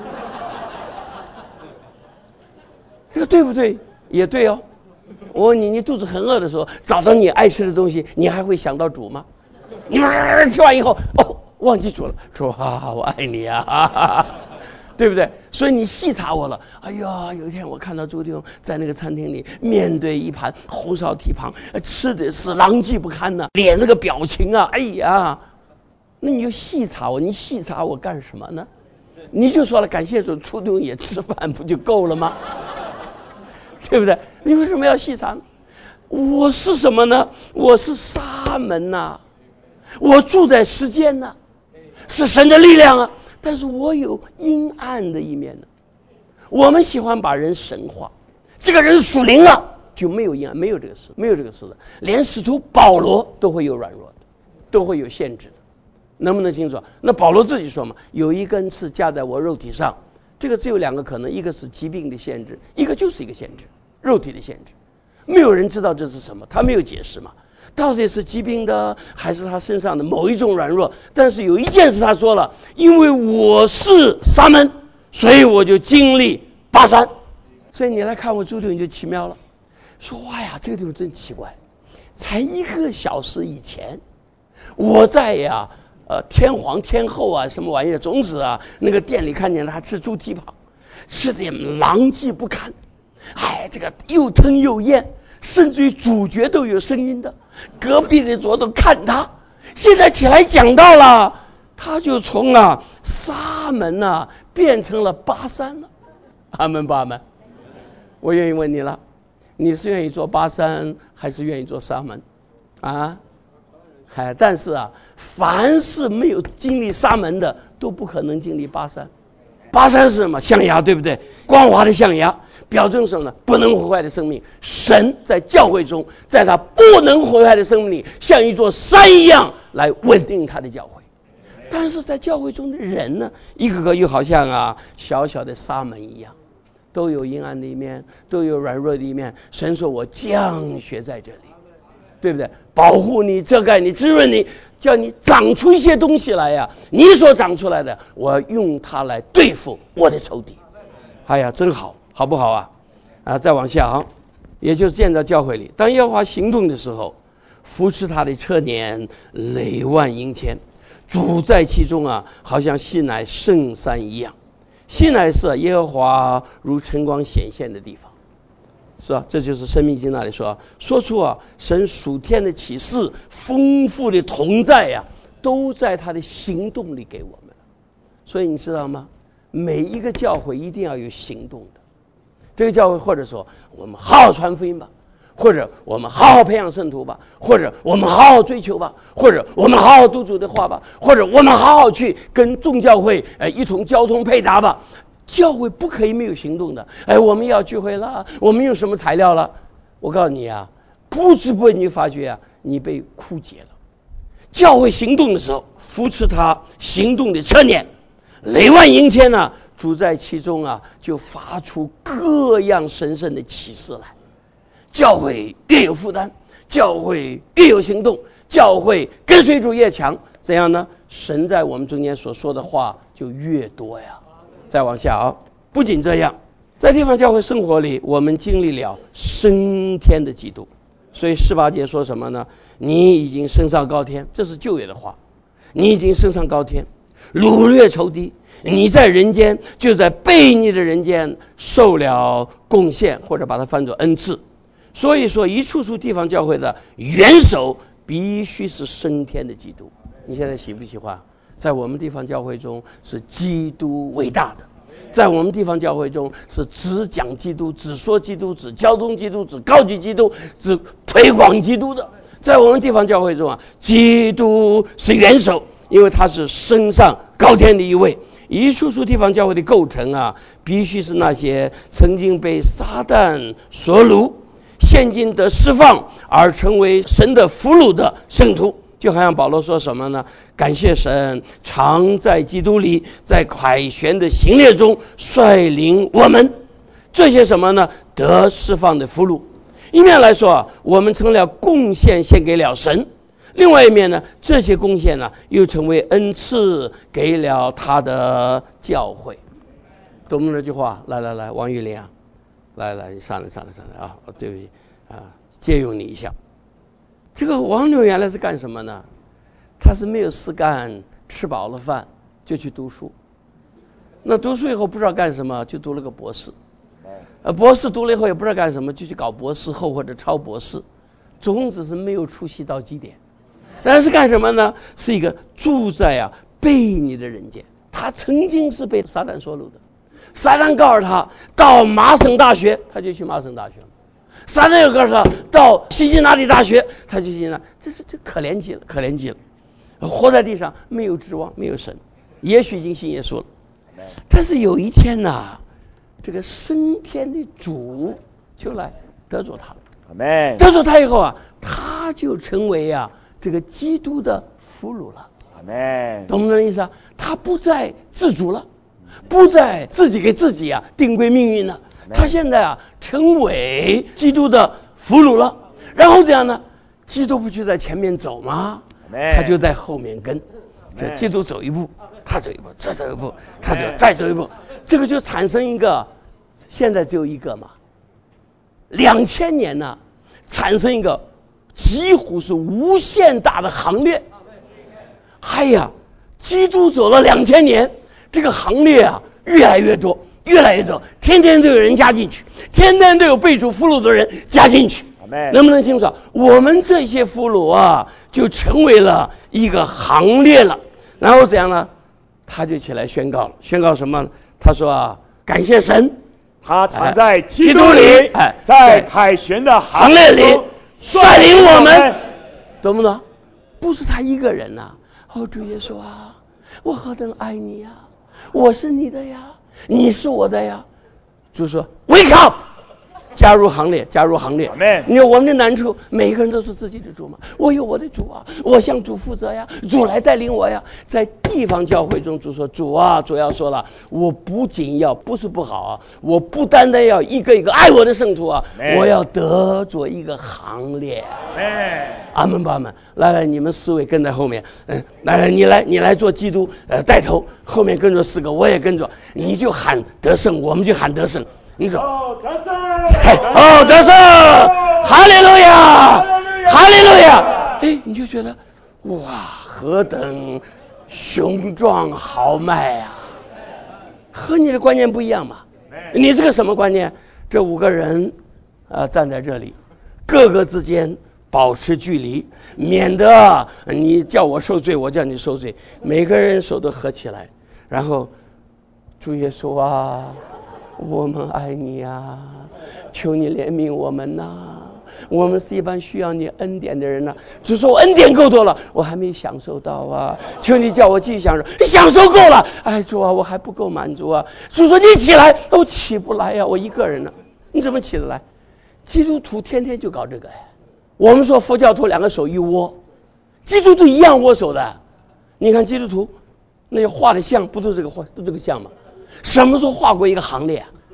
这个对不对？也对哦。我问你，你肚子很饿的时候，找到你爱吃的东西，你还会想到主吗？你吃完以后，哦，忘记主了，主啊，我爱你啊，对不对？所以你细查我了。哎呀，有一天我看到朱弟兄在那个餐厅里，面对一盘红烧蹄膀，吃的是狼藉不堪呢，脸那个表情啊，哎呀，那你就细查我，你细查我干什么呢？你就说了，感谢主，初中也吃饭不就够了吗？对不对？你为什么要细查呢？我是什么呢？我是撒门呐，我住在世间呐，是神的力量啊。但是我有阴暗的一面呢。我们喜欢把人神化，这个人属灵了就没有阴暗，没有这个事，没有这个事的。连使徒保罗都会有软弱的，都会有限制的，能不能清楚？那保罗自己说嘛，有一根刺架在我肉体上。这个只有两个可能，一个是疾病的限制，一个就是一个限制，肉体的限制。没有人知道这是什么，他没有解释嘛，到底是疾病的还是他身上的某一种软弱。但是有一件事他说了，因为我是撒门，所以我就经历巴山。所以你来看我朱弟兄就奇妙了，说哇呀，这个地方真奇怪，才1个小时以前我在呀天皇天后啊什么玩意儿种子啊那个店里看见他吃猪蹄膀，吃的狼藉不堪，哎，这个又疼又艳，甚至于主角都有声音的，隔壁的桌都看他。现在起来讲到了，他就从撒门变成了巴山了。阿门吧，阿门。我愿意问你了，你是愿意做巴山还是愿意做撒门啊？但是凡是没有经历撒门的都不可能经历巴山。巴山是什么？象牙，对不对？光滑的象牙，表征什么呢？不能毁坏的生命。神在教会中，在他不能毁坏的生命里，像一座山一样来稳定他的教会。但是在教会中的人呢，一个个又好像小小的沙门一样，都有阴暗的一面，都有软弱的一面。神说我降血在这里，对不对？保护你，遮盖你，滋润你，叫你长出一些东西来呀。你所长出来的，我用它来对付我的仇敌。哎呀，真好，好不好啊？再往下也就是建造教会里，当耶和华行动的时候，扶持他的车辇累万盈千，主在其中好像西乃圣山一样。西乃是耶和华如晨光显现的地方。是吧？这就是申命记那里说出神属天的启示，丰富的同在都在他的行动里给我们。所以你知道吗？每一个教会一定要有行动的。这个教会或者说我们好好传福音吧，或者我们好好培养圣徒吧，或者我们好好追求吧，或者我们好好读主的话吧，或者我们好好去跟众教会一同交通配搭吧。教会不可以没有行动的。我们要聚会了，我们用什么材料了？我告诉你不知不觉你发觉你被枯竭了。教会行动的时候，扶持他行动的车辇累万盈千主在其中就发出各样神圣的启示来。 教会越有负担，教会越有行动，教会跟随主越强，怎样呢？神在我们中间所说的话就越多呀。再往下啊，不仅这样，在地方教会生活里，我们经历了升天的基督。所以18节说什么呢？你已经升上高天，这是旧约的话。你已经升上高天，掳掠仇敌，你在人间就在悖逆的人间受了贡献，或者把它翻作恩赐。所以说一处处地方教会的元首必须是升天的基督。你现在喜不喜欢？在我们地方教会中是基督伟大的，在我们地方教会中是只讲基督，只说基督，只交通基督，只高举基督，只推广基督的。在我们地方教会中啊，基督是元首，因为他是升上高天的一位。一处处地方教会的构成啊，必须是那些曾经被撒旦所掳，现今得释放而成为神的俘虏的圣徒。就好像保罗说什么呢？感谢神常在基督里，在凯旋的行列中率领我们，这些什么呢？得释放的俘虏。一面来说啊，我们成了贡献献给了神，另外一面呢，这些贡献呢又成为恩赐给了他的教会。懂不懂这句话？来，王玉林啊，来，你上来啊！对不起啊，借用你一下。这个王牛原来是干什么呢？他是没有事干，吃饱了饭就去读书。那读书以后不知道干什么，就读了个博士。博士读了以后也不知道干什么，就去搞博士后或者超博士。总之是没有出息到极点。但是干什么呢？是一个住在悖逆的人间。他曾经是被撒旦所掳的，撒旦告诉他到麻省大学，他就去麻省大学了。撒旦又告诉他到西西那里大学，他就去那，这可怜极了，活在地上没有指望，没有神，也许已经信耶稣了。但是有一天呢，这个升天的主就来得着他了。得着他以后啊，他就成为这个基督的俘虏了。懂不懂意思啊？他不再自主了，不再自己给自己定规命运了。他现在成为基督的俘虏了。然后这样呢，基督不就在前面走吗？他就在后面跟。这基督走一步，他走一步，再走一步，他就再走一步。这个就产生一个，现在只有一个嘛。2000年呢，产生一个几乎是无限大的行列。哎呀，基督走了2000年，这个行列越来越多，天天都有人加进去，天天都有被主俘虏的人加进去。能不能清楚？我们这些俘虏就成为了一个行列了。然后怎样呢？他就起来宣告了，宣告什么？他说感谢神， 他藏在基督里，在凯旋的行列里率领我们，懂不懂？不是他一个人主耶稣我何等爱你我是你的呀，你是我的呀。主说 Wake up， 加入行列。你有我们的难处，每个人都是自己的主嘛。我有我的主我向主负责呀，主来带领我呀。在地方教会中，主说主要说了，我不仅不是不好我不单单要一个一个爱我的圣徒我要得着一个行列。阿门吧们，来，你们4位跟在后面，来，你来做基督带头，后面跟着4个，我也跟着，你就喊得胜，我们就喊得胜。你走，得胜，哈利路亚，你就觉得哇，何等雄壮豪迈和你的观念不一样嘛。你这个什么观念？这5个人站在这里，各个之间保持距离，免得你叫我受罪，我叫你受罪。每个人手都合起来，然后主耶稣我们爱你求你怜悯我们我们是一般需要你恩典的人只说我恩典够多了，我还没享受到求你叫我继续享受，享受够了，主我还不够满足主说你起来，我起不来我一个人呢，你怎么起得来？基督徒天天就搞这个我们说佛教徒2个手一握，基督徒一样握手的。你看基督徒那些画的像不都这个像吗？什么时候画过一个行列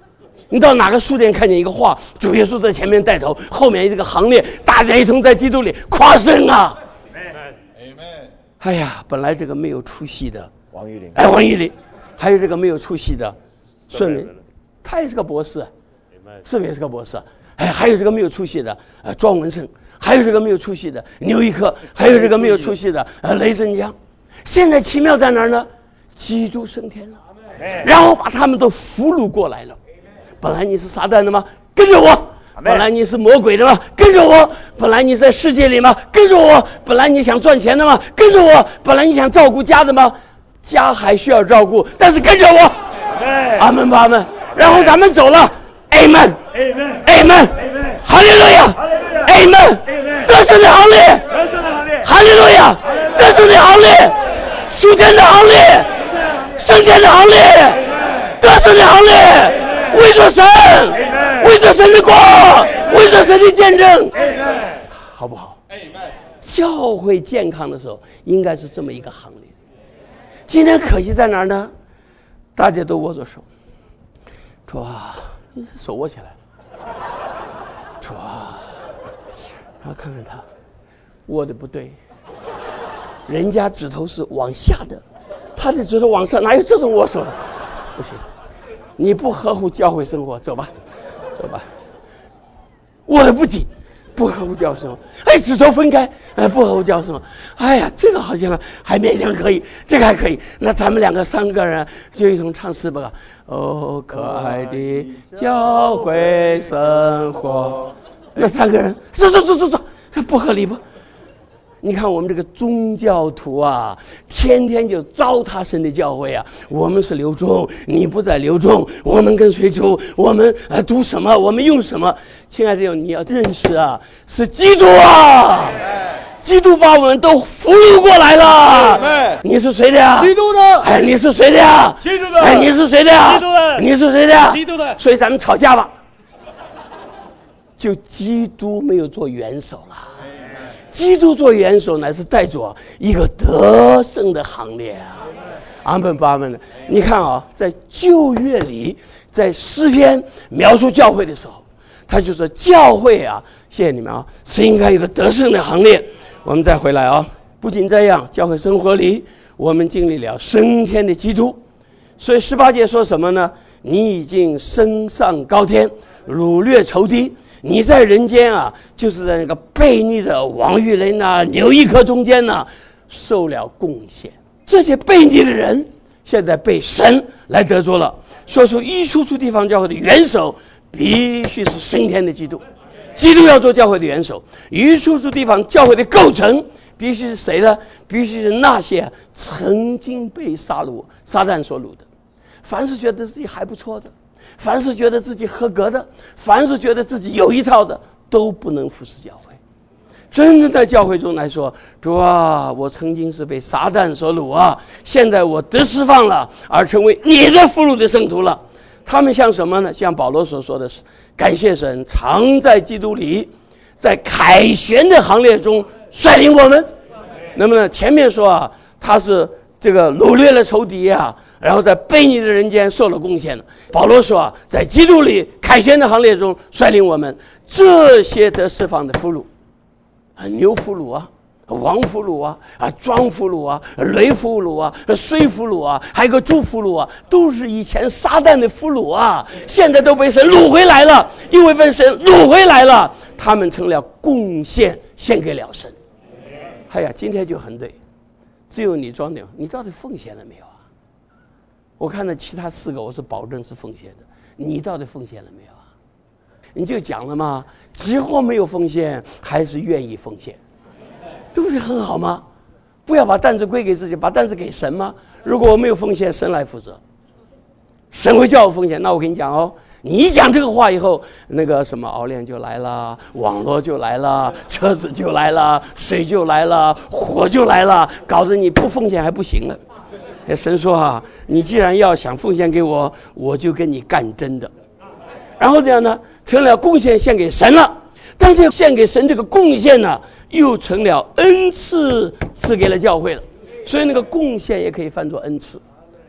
你到哪个书店看见一个画，主耶稣在前面带头，后面这个行列，大家一同在基督里夸胜啊！哎呀，本来这个没有出息的王玉林， 王玉林，还有这个没有出息的孙明，他也是个博士，是不是也是个博士？还有这个没有出息的庄文胜，还有这个没有出息的牛一科，还有这个没有出息的雷振江。现在奇妙在哪儿呢？基督升天了，然后把他们都俘虏过来了。本来你是撒旦的吗？跟着我。本来你是魔鬼的吗？跟着我。本来你在世界里吗？跟着我。本来你想赚钱的吗？跟着我。本来你想照顾家的吗？家还需要照顾，但是跟着我。阿门吧，阿门。然后咱们走了。Amen。Amen。哈利路亚。Amen。得胜的行列。哈利路亚。得胜的行列。属天的行列。升天的行列。得胜的行列。为着神，为着神的光，为着神的见证，好不好？教会健康的时候，应该是这么一个行列。今天可惜在哪儿呢？大家都握着手，主啊，手握起来，主啊，然后看看他握的不对，人家指头是往下的，他的指头往上，哪有这种握手的？不行。你不合乎教会生活，走吧，走吧。握得不紧，不合乎教会生活。指头分开，不合乎教会生活。哎呀，这个好像还勉强可以，这个还可以。那咱们3个人就一同唱诗吧。哦，可爱的教会生活。那3个人，走，不合理吧？你看我们这个宗教徒啊，天天就糟蹋神的教会啊。我们是流众，你不在流众，我们跟随主，我们读什么，我们用什么？亲爱的弟兄，你要认识啊，是基督啊，基督把我们都俘虏过来了。你是谁的呀？ 基督的。 你是谁的呀？ 基督的。 你是谁的呀？ 基督的。 你是谁的呀？ 基督的。 所以咱们吵架吧，就基督没有做元首了。基督做元首乃是带着一个得胜的行列啊！阿门吧，阿门的。你看啊，在旧约里，在诗篇描述教会的时候，他就说教会啊，谢谢你们啊，是应该有个得胜的行列。我们再回来啊，不仅这样，教会生活里我们经历了升天的基督，所以18节说什么呢？你已经升上高天，掳掠仇敌。你在人间啊，就是在那个悖逆的王玉雷呐、牛一科中间呢，受了贡献。这些悖逆的人，现在被神来得着了。所以说，一处处地方教会的元首必须是升天的基督，基督要做教会的元首。一处处地方教会的构成必须是谁呢？必须是那些曾经被撒旦所掳的，凡是觉得自己还不错的，凡是觉得自己合格的，凡是觉得自己有一套的，都不能服侍教会。真正在教会中来说，主啊，我曾经是被撒旦所掳啊，现在我得释放了，而成为你的俘虏的圣徒了。他们像什么呢？像保罗所说的是，感谢神常在基督里，在凯旋的行列中率领我们。那么呢，前面说啊，他是这个掳掠了仇敌啊，然后在悖逆的人间受了贡献了。保罗说啊，在基督里凯旋的行列中率领我们，这些得释放的俘虏，牛俘虏啊，王俘虏啊，庄俘虏啊，雷俘虏啊，水俘虏啊，还有个猪俘虏啊，都是以前撒旦的俘虏啊，现在都被神掳回来了。因为被神掳回来了，他们成了贡献，献给了神。哎呀，今天就很对，只有你装点，你到底奉献了没有啊？我看到其他4个，我是保证是奉献的，你到底奉献了没有啊？你就讲了嘛，几乎没有奉献，还是愿意奉献，对不对？很好吗？不要把担子归给自己，把担子给神吗？如果我没有奉献，神来负责，神会叫我奉献。那我跟你讲哦，你一讲这个话以后，那个什么熬炼就来了，网络就来了，车子就来了，水就来了，火就来了，搞得你不奉献还不行了。神说啊，你既然要想奉献给我，我就跟你干真的。然后这样呢，成了贡献献给神了。但是献给神这个贡献呢，又成了恩赐赐给了教会了。所以那个贡献也可以翻作恩赐，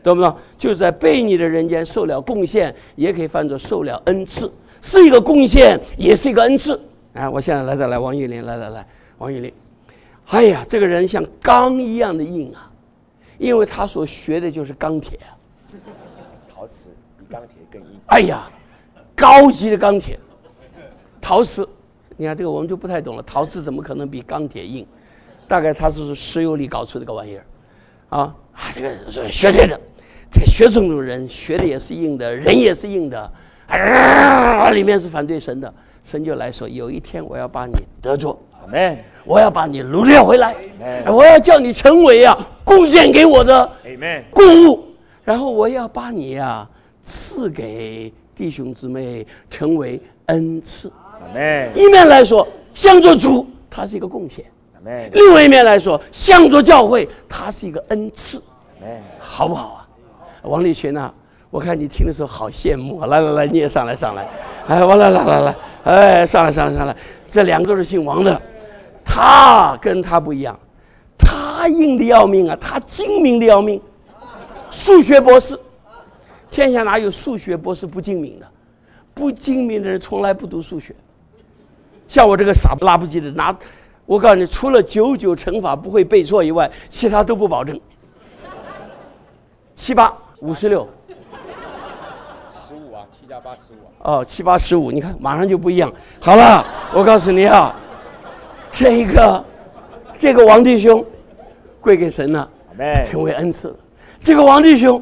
懂不懂？就是在悖逆的人间受了贡献，也可以翻作受了恩赐，是一个贡献，也是一个恩赐。我现在再来王玉林，来，王玉林，哎呀，这个人像钢一样的硬啊，因为他所学的就是钢铁啊。 陶瓷比钢铁更硬。 哎呀，高级的钢铁，陶瓷，你看这个我们就不太懂了，陶瓷怎么可能比钢铁硬？大概他是石油里搞出这个玩意儿，这个是学这个，这个学这种人学的也是硬的，人也是硬的，里面是反对神的，神就来说，有一天我要把你得着，我要把你掳掠回来，我要叫你成为贡献给我的供物，然后我要把你赐给弟兄姊妹成为恩赐。一面来说，向着主，它是一个贡献。另外一面来说，向着教会，它是一个恩赐，好不好啊？王立群我看你听的时候好羡慕啊！来，你也上来，我来，上来，这两个都是姓王的，他跟他不一样，他硬的要命啊，他精明的要命，数学博士，天下哪有数学博士不精明的？不精明的人从来不读数学，像我这个傻不拉不叽的我告诉你，除了99乘法不会背错以外，其他都不保证。7、8、56，15 7加8 15 7、8、15，你看马上就不一样。好了，我告诉你这个王弟兄归给神了，成为恩赐了。这个王弟兄，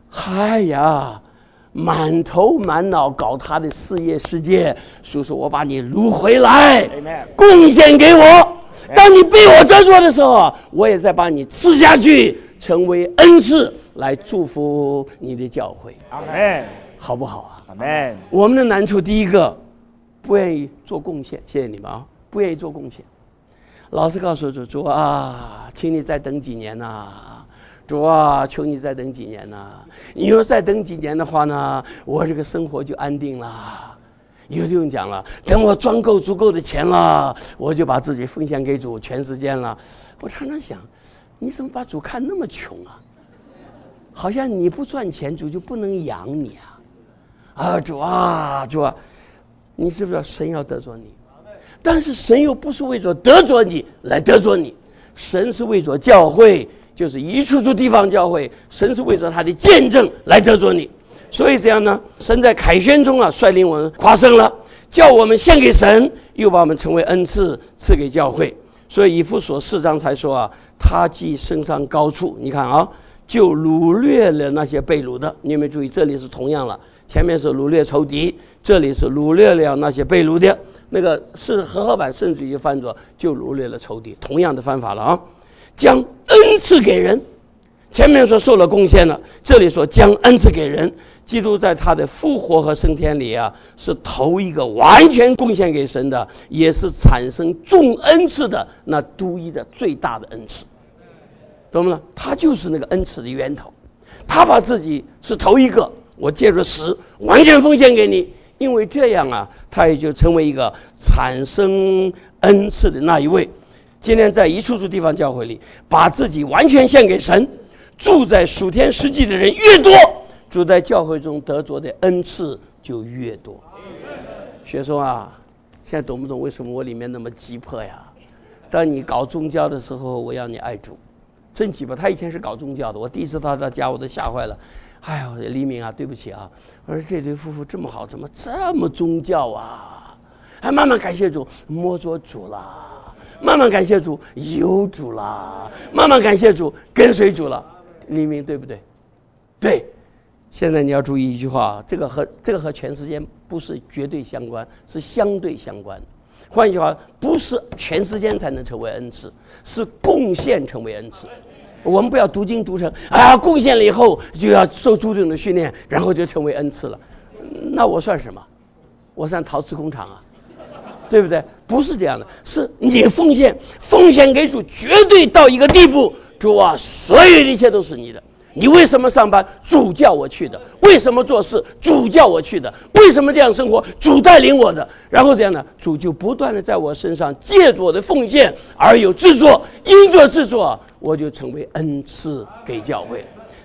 满头满脑搞他的事业世界，说我把你掳回来，贡献给我。当你被我得着的时候，我也再把你赐下去，成为恩赐，来祝福你的教会。 阿们， 好不好啊？ 阿们。 我们的难处，第一个，不愿意做贡献。谢谢你们不愿意做贡献。老实告诉主请你再等几年主求你再等几年你要再等几年的话呢，我这个生活就安定了。有的人讲了，等我赚够足够的钱了，我就把自己奉献给主全时间了。我常常想，你怎么把主看那么穷好像你不赚钱，主就不能养你主你知不知道神要得着你？但是神又不是为着得着你来得着你，神是为着教会，就是一处处地方教会，神是为着他的见证来得着你。所以这样呢，神在凯旋中率领我们夸胜了，叫我们献给神，又把我们成为恩赐赐给教会。所以以弗所4章才说他既升上高处，你看就掳掠了那些被掳的。你有没有注意？这里是同样了，前面是掳掠仇敌，这里是掳掠了那些被掳的。那个是和合版甚至于翻作就掳掠了仇敌，同样的翻法了将恩赐给人。前面说受了贡献了，这里说将恩赐给人。基督在他的复活和升天里是头一个完全贡献给神的，也是产生众恩赐的那独一的最大的恩赐，懂吗？他就是那个恩赐的源头，他把自己是头一个，我借着死完全奉献给你，因为这样他也就成为一个产生恩赐的那一位。今天在一处处地方教会里，把自己完全献给神，住在属天实际的人越多，住在教会中得着的恩赐就越多。学生现在懂不懂为什么我里面那么急迫呀？当你搞宗教的时候，我要你爱主，真急迫。他以前是搞宗教的，我第一次到他家我都吓坏了。黎明对不起我说这对夫妇这么好，怎么这么宗教还慢慢感谢主，摸着主了，慢慢感谢主，有主了，慢慢感谢主，跟随主了。黎明对不对？对。现在你要注意一句话，这个和全世界不是绝对相关，是相对相关。换句话，不是全世界才能成为恩赐，是贡献成为恩赐。我们不要读经读成贡献了以后就要受主动的训练，然后就成为恩赐了。那我算什么？我算陶瓷工厂对不对？不是这样的，是你奉献给主，绝对到一个地步，主所有的一切都是你的。你为什么上班？主叫我去的。为什么做事？主叫我去的。为什么这样生活？主带领我的。然后这样呢，主就不断的在我身上借着我的奉献而有制作，因着制作，我就成为恩赐给教会。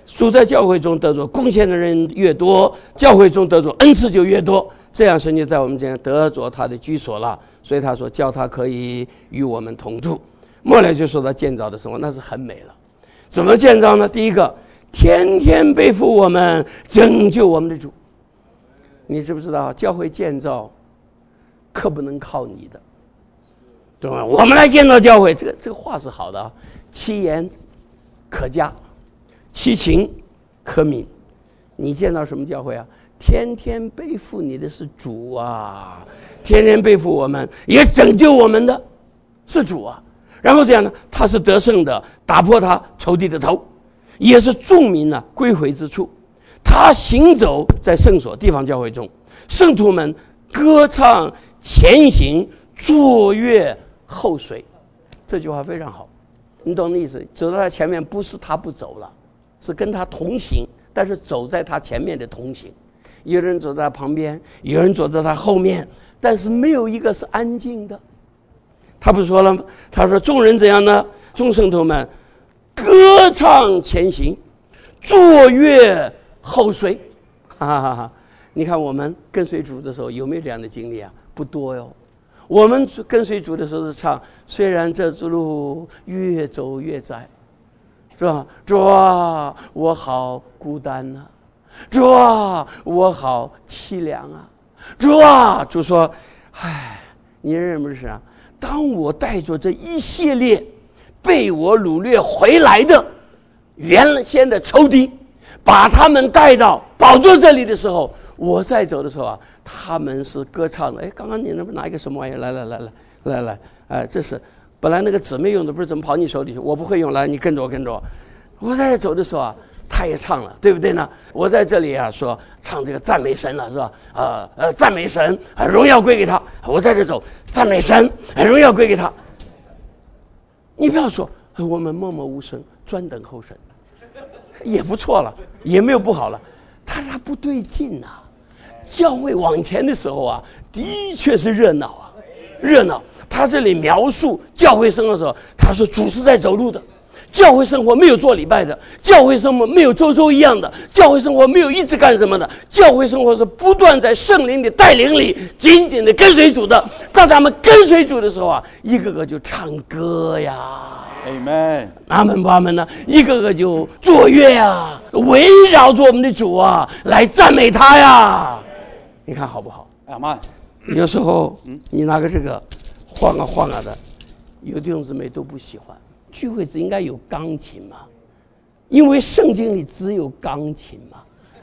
主在教会中得着贡献的人越多，教会中得着恩赐就越多，这样神就在我们间得着他的居所了。所以他说叫他可以与我们同住。末来就说到建造的生活，那是很美了。怎么建造呢？第一个，天天背负我们，拯救我们的主。你知不知道教会建造可不能靠你的，对吧？我们来建造教会，这个话是好的啊，其言可嘉，其情可悯。你建造什么教会啊？天天背负你的是主啊，天天背负我们也拯救我们的是主啊。然后这样呢，他是得胜的，打破他仇敌的头，也是众民呢归回之处。他行走在圣所地方教会中，圣徒们歌唱前行，坐跃后随。这句话非常好，你懂的意思？走到他前面，不是他不走了，是跟他同行，但是走在他前面的同行。有人走在他旁边，有人走在他后面，但是没有一个是安静的。他不是说了吗？他说众人怎样呢？众圣徒们歌唱前行，坐跃后随。哈哈哈！你看我们跟随主的时候有没有这样的经历啊？不多哟。我们跟随主的时候是唱，虽然这条路越走越窄，是吧？主啊，我好孤单啊，主啊，我好凄凉啊，主啊，主说，唉，你认不认识啊？当我带着这一系列被我掳掠回来的原先的仇敌，把他们带到宝座这里的时候，我再走的时候啊，他们是歌唱的。哎，刚刚你那边拿一个什么玩意？来，哎，这是本来那个姊妹用的，不是怎么跑你手里去？我不会用，来，你跟着我。我在这走的时候啊，他也唱了，对不对呢？我在这里啊说唱这个赞美神了，是吧？赞美神，荣耀归给他。我在这走，赞美神，荣耀归给他。你不要说我们默默无声，专等候神，也不错了，也没有不好了。他不对劲啊！教会往前的时候啊，的确是热闹啊，热闹。他这里描述教会生活的时候，他说主是在走路的。教会生活没有做礼拜的，教会生活没有周一样的，教会生活没有一直干什么的，教会生活是不断在圣灵的带领里紧紧的跟随主的。当他们跟随主的时候啊，一个个就唱歌呀， Amen， 阿门不阿门呢？一个个就坐跃呀，围绕着我们的主啊，来赞美他呀。你看好不好？ 阿门。 有时候你拿个这个晃啊的，有弟兄姊妹都不喜欢。聚会只应该有钢琴嘛，因为圣经里只有钢琴嘛。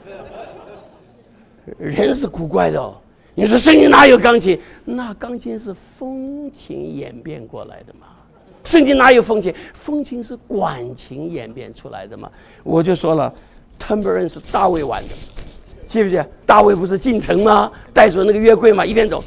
人是古怪的哦，你说圣经哪有钢琴？那钢琴是风琴演变过来的嘛。圣经哪有风琴？风琴是管琴演变出来的嘛。我就说了 ，tambourine 是大卫玩的，记不记得？大卫不是进城吗？带着那个约柜嘛，一边走，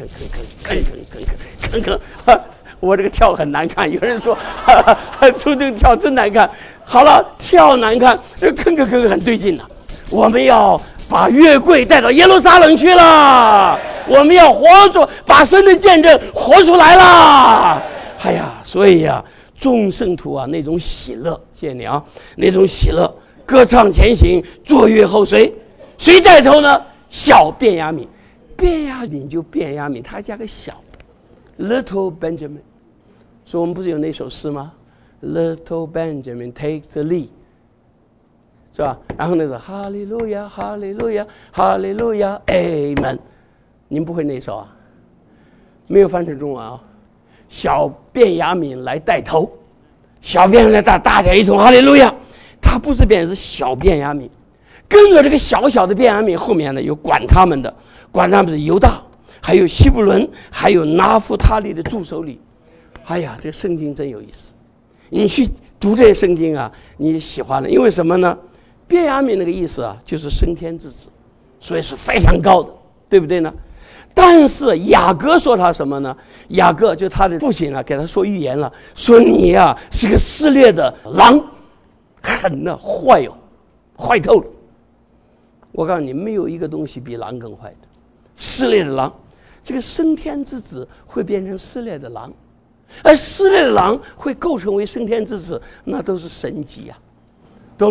吭。我这个跳很难看，有人说初中跳真难看。好了，跳难看，这吭很对劲了。我们要把约柜带到耶路撒冷去了，我们要活着，把神的见证活出来了。哎呀，所以呀，众圣徒啊，那种喜乐，谢谢你啊，那种喜乐，歌唱前行，坐跃后随。谁带头呢？小便雅悯，便雅悯就便雅悯，他加个小。Little Benjamin， 所以我们不是有那首诗吗 ？Little Benjamin takes the lead， 是吧？然后那首哈利路亚，哈利路亚，哈利路亚 ，Amen。你们不会那首啊？没有翻成中文啊。小便雅悯来带头，小便来大家一同哈利路亚。他不是便是小便雅悯，跟着这个小小的便雅悯后面呢有管他们的犹大。还有希布伦，还有拿弗他利的助手里。哎呀，这圣经真有意思，你去读这些圣经啊，你喜欢了。因为什么呢？便雅悯那个意思啊，就是升天之子，所以是非常高的，对不对呢？但是雅各说他什么呢？雅各就他的父亲啊，给他说预言了，说你啊是个撕裂的狼，狠的坏哦，坏透了。我告诉你，没有一个东西比狼更坏的，撕裂的狼。这个升天之子会变成撕裂的狼，而撕裂的狼会构成为升天之子，那都是神迹啊，懂吗？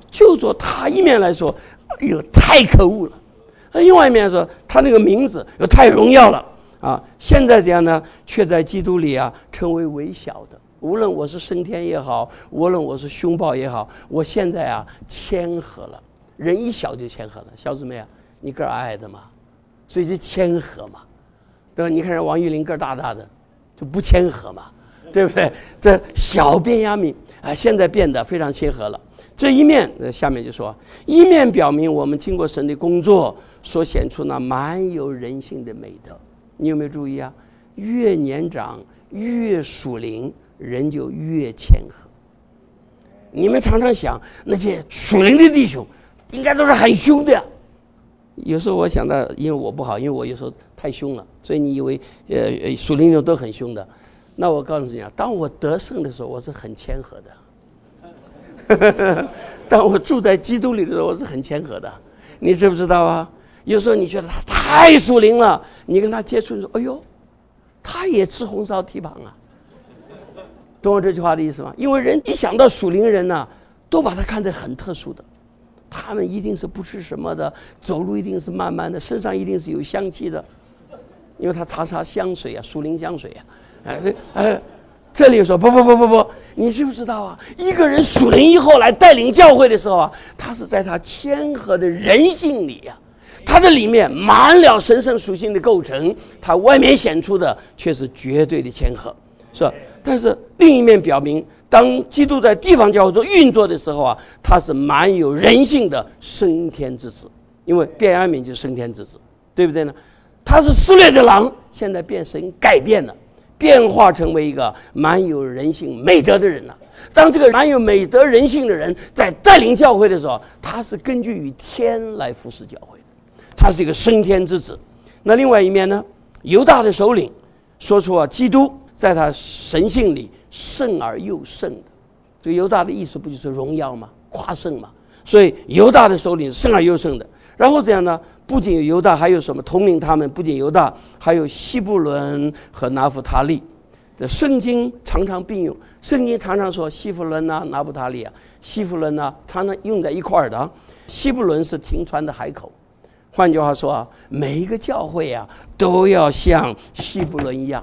就说他一面来说，哎呦太可恶了；另外一面说他那个名字又太荣耀了啊。现在这样呢，却在基督里啊成为微小的。无论我是升天也好，无论我是凶暴也好，我现在啊谦和了。人一小就谦和了，小姊妹啊，你个儿矮矮的嘛，所以就谦和嘛，对吧？你看人王玉林个儿大大的，就不谦和嘛，对不对？这小便雅悯啊，现在变得非常谦和了。这一面，下面就说，一面表明我们经过神的工作所显出那满有人性的美德。你有没有注意啊？越年长越属灵，人就越谦和。你们常常想那些属灵的弟兄应该都是很凶的，有时候我想到，因为我不好，因为我有时候太凶了，所以你以为属灵人都很凶的。那我告诉你啊，当我得胜的时候，我是很谦和的。当我住在基督里的时候，我是很谦和的。你知不知道啊？有时候你觉得他太属灵了，你跟他接触，你说：“哎呦，他也吃红烧蹄膀啊。”懂我这句话的意思吗？因为人一想到属灵人呢，都把他看得很特殊的。他们一定是不吃什么的，走路一定是慢慢的，身上一定是有香气的，因为他擦香水啊，属灵香水啊。这里说不，你知不知道啊？一个人属灵以后来带领教会的时候啊，他是在他谦和的人性里啊，他的里面满了神圣属性的构成，他外面显出的却是绝对的谦和，是吧？但是另一面表明，当基督在地方教会中运作的时候啊，他是满有人性的升天之子，因为便雅悯就是升天之子，对不对呢？他是撕裂的狼，现在变神改变了，变化成为一个满有人性美德的人了。当这个满有美德人性的人在带领教会的时候，他是根据于天来服侍教会的，他是一个升天之子。那另外一面呢，犹大的首领说出啊，基督在他神性里圣而又圣的，这个犹大的意思不就是荣耀吗？夸胜嘛。所以犹大的首领是圣而又圣的。然后这样呢，不仅有犹大，还有什么统领他们？不仅犹大，还有西布伦和拿弗他利。这圣经常常并用，圣经常常说西弗伦啊，拿弗他利啊，西弗伦啊，常常用在一块儿的啊。西布伦是停船的海口，换句话说啊，每一个教会啊都要像西布伦一样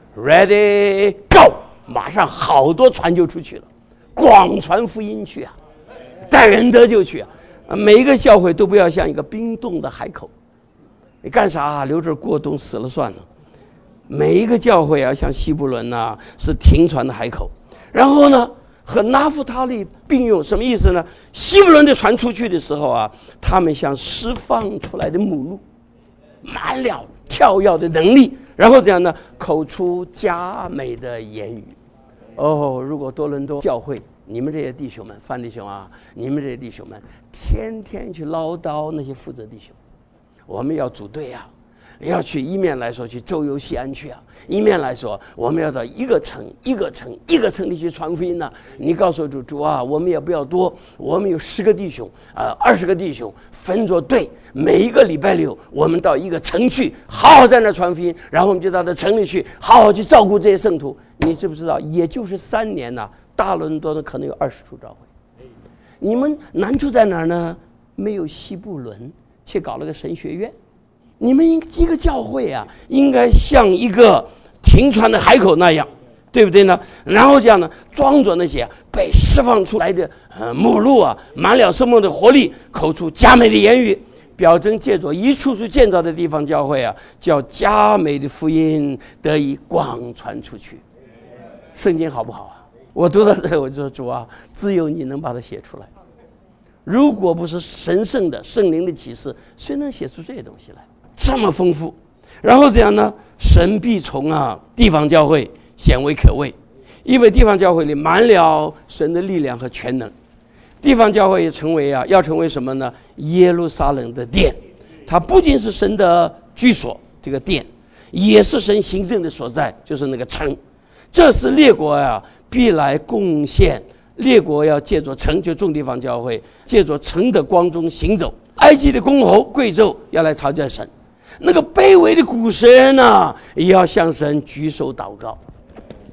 ，ready go， 马上好多船就出去了，广传福音去啊，带人得救去啊。每一个教会都不要像一个冰冻的海口，你干啥啊？留着过冬死了算了。每一个教会啊，像西布伦啊，是停船的海口。然后呢，和拿弗他利并用，什么意思呢？西布伦的船出去的时候啊，他们像释放出来的母鹿，满了跳跃的能力。然后这样呢，口出佳美的言语。哦，如果多伦多教会，你们这些弟兄们，范弟兄啊，你们这些弟兄们，天天去唠叨那些负责弟兄，我们要组队啊，要去一面来说去周游西安去啊，一面来说我们要到一个城一个城里去传福音呢。你告诉主啊，我们也不要多，我们有10个弟兄20个弟兄分着队，每一个礼拜六我们到一个城去，好好在那传福音，然后我们就到那城里去，好好去照顾这些圣徒。你知不知道，也就是3年呢，大伦多的可能有20处教会。你们难处在哪儿呢？没有西布伦，却搞了个神学院。你们一个教会啊，应该像一个停船的海口那样，对不对呢？然后这样呢，装着那些被释放出来的母鹿啊，满了生命的活力，口出佳美的言语，表征借着一处处建造的地方教会啊，叫佳美的福音得以广传出去。圣经好不好啊？我读到这我就说，主啊，只有你能把它写出来。如果不是神圣的圣灵的启示，谁能写出这些东西来？这么丰富。然后这样呢，神必从地方教会显为可畏，因为地方教会里满了神的力量和全能。地方教会也要成为什么呢？耶路撒冷的殿，它不仅是神的居所，这个殿也是神行政的所在，就是那个城。这是列国必来贡献，列国要借着城，就众地方教会借着城的光中行走。埃及的公侯贵胄要来朝见神，那个卑微的古神也要向神举手祷告，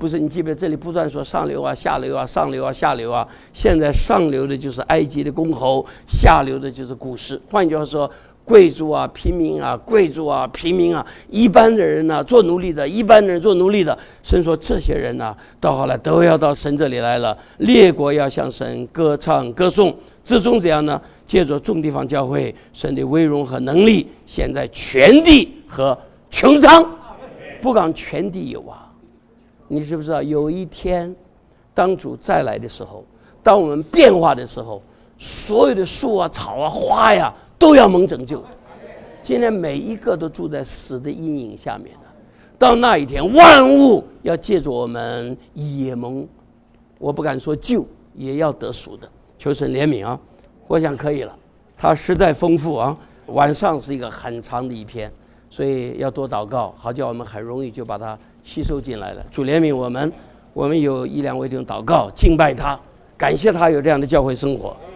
不是，你记不记得这里不断说上流啊、下流啊、上流啊、下流啊？现在上流的就是埃及的公侯，下流的就是古时。换句话说，贵族啊、平民啊、贵族啊、平民啊，一般的人呢、做奴隶的，一般的人做奴隶的，神说这些人呢、到后来都要到神这里来了。列国要向神歌唱歌颂，最终怎样呢？借着众地方教会，神的威荣和能力显在全地和穹苍。不讲全地有啊，你知不知道有一天当主再来的时候，当我们变化的时候，所有的树啊、草啊、花呀都要蒙拯救。今天每一个都住在死的阴影下面了，到那一天万物要借着我们也蒙，我不敢说救，也要得赎的。求神怜悯啊，我想可以了，它实在丰富啊。晚上是一个很长的一篇，所以要多祷告，好叫我们很容易就把它吸收进来了。主怜悯我们，我们有一两位弟兄祷告敬拜他，感谢他有这样的教会生活。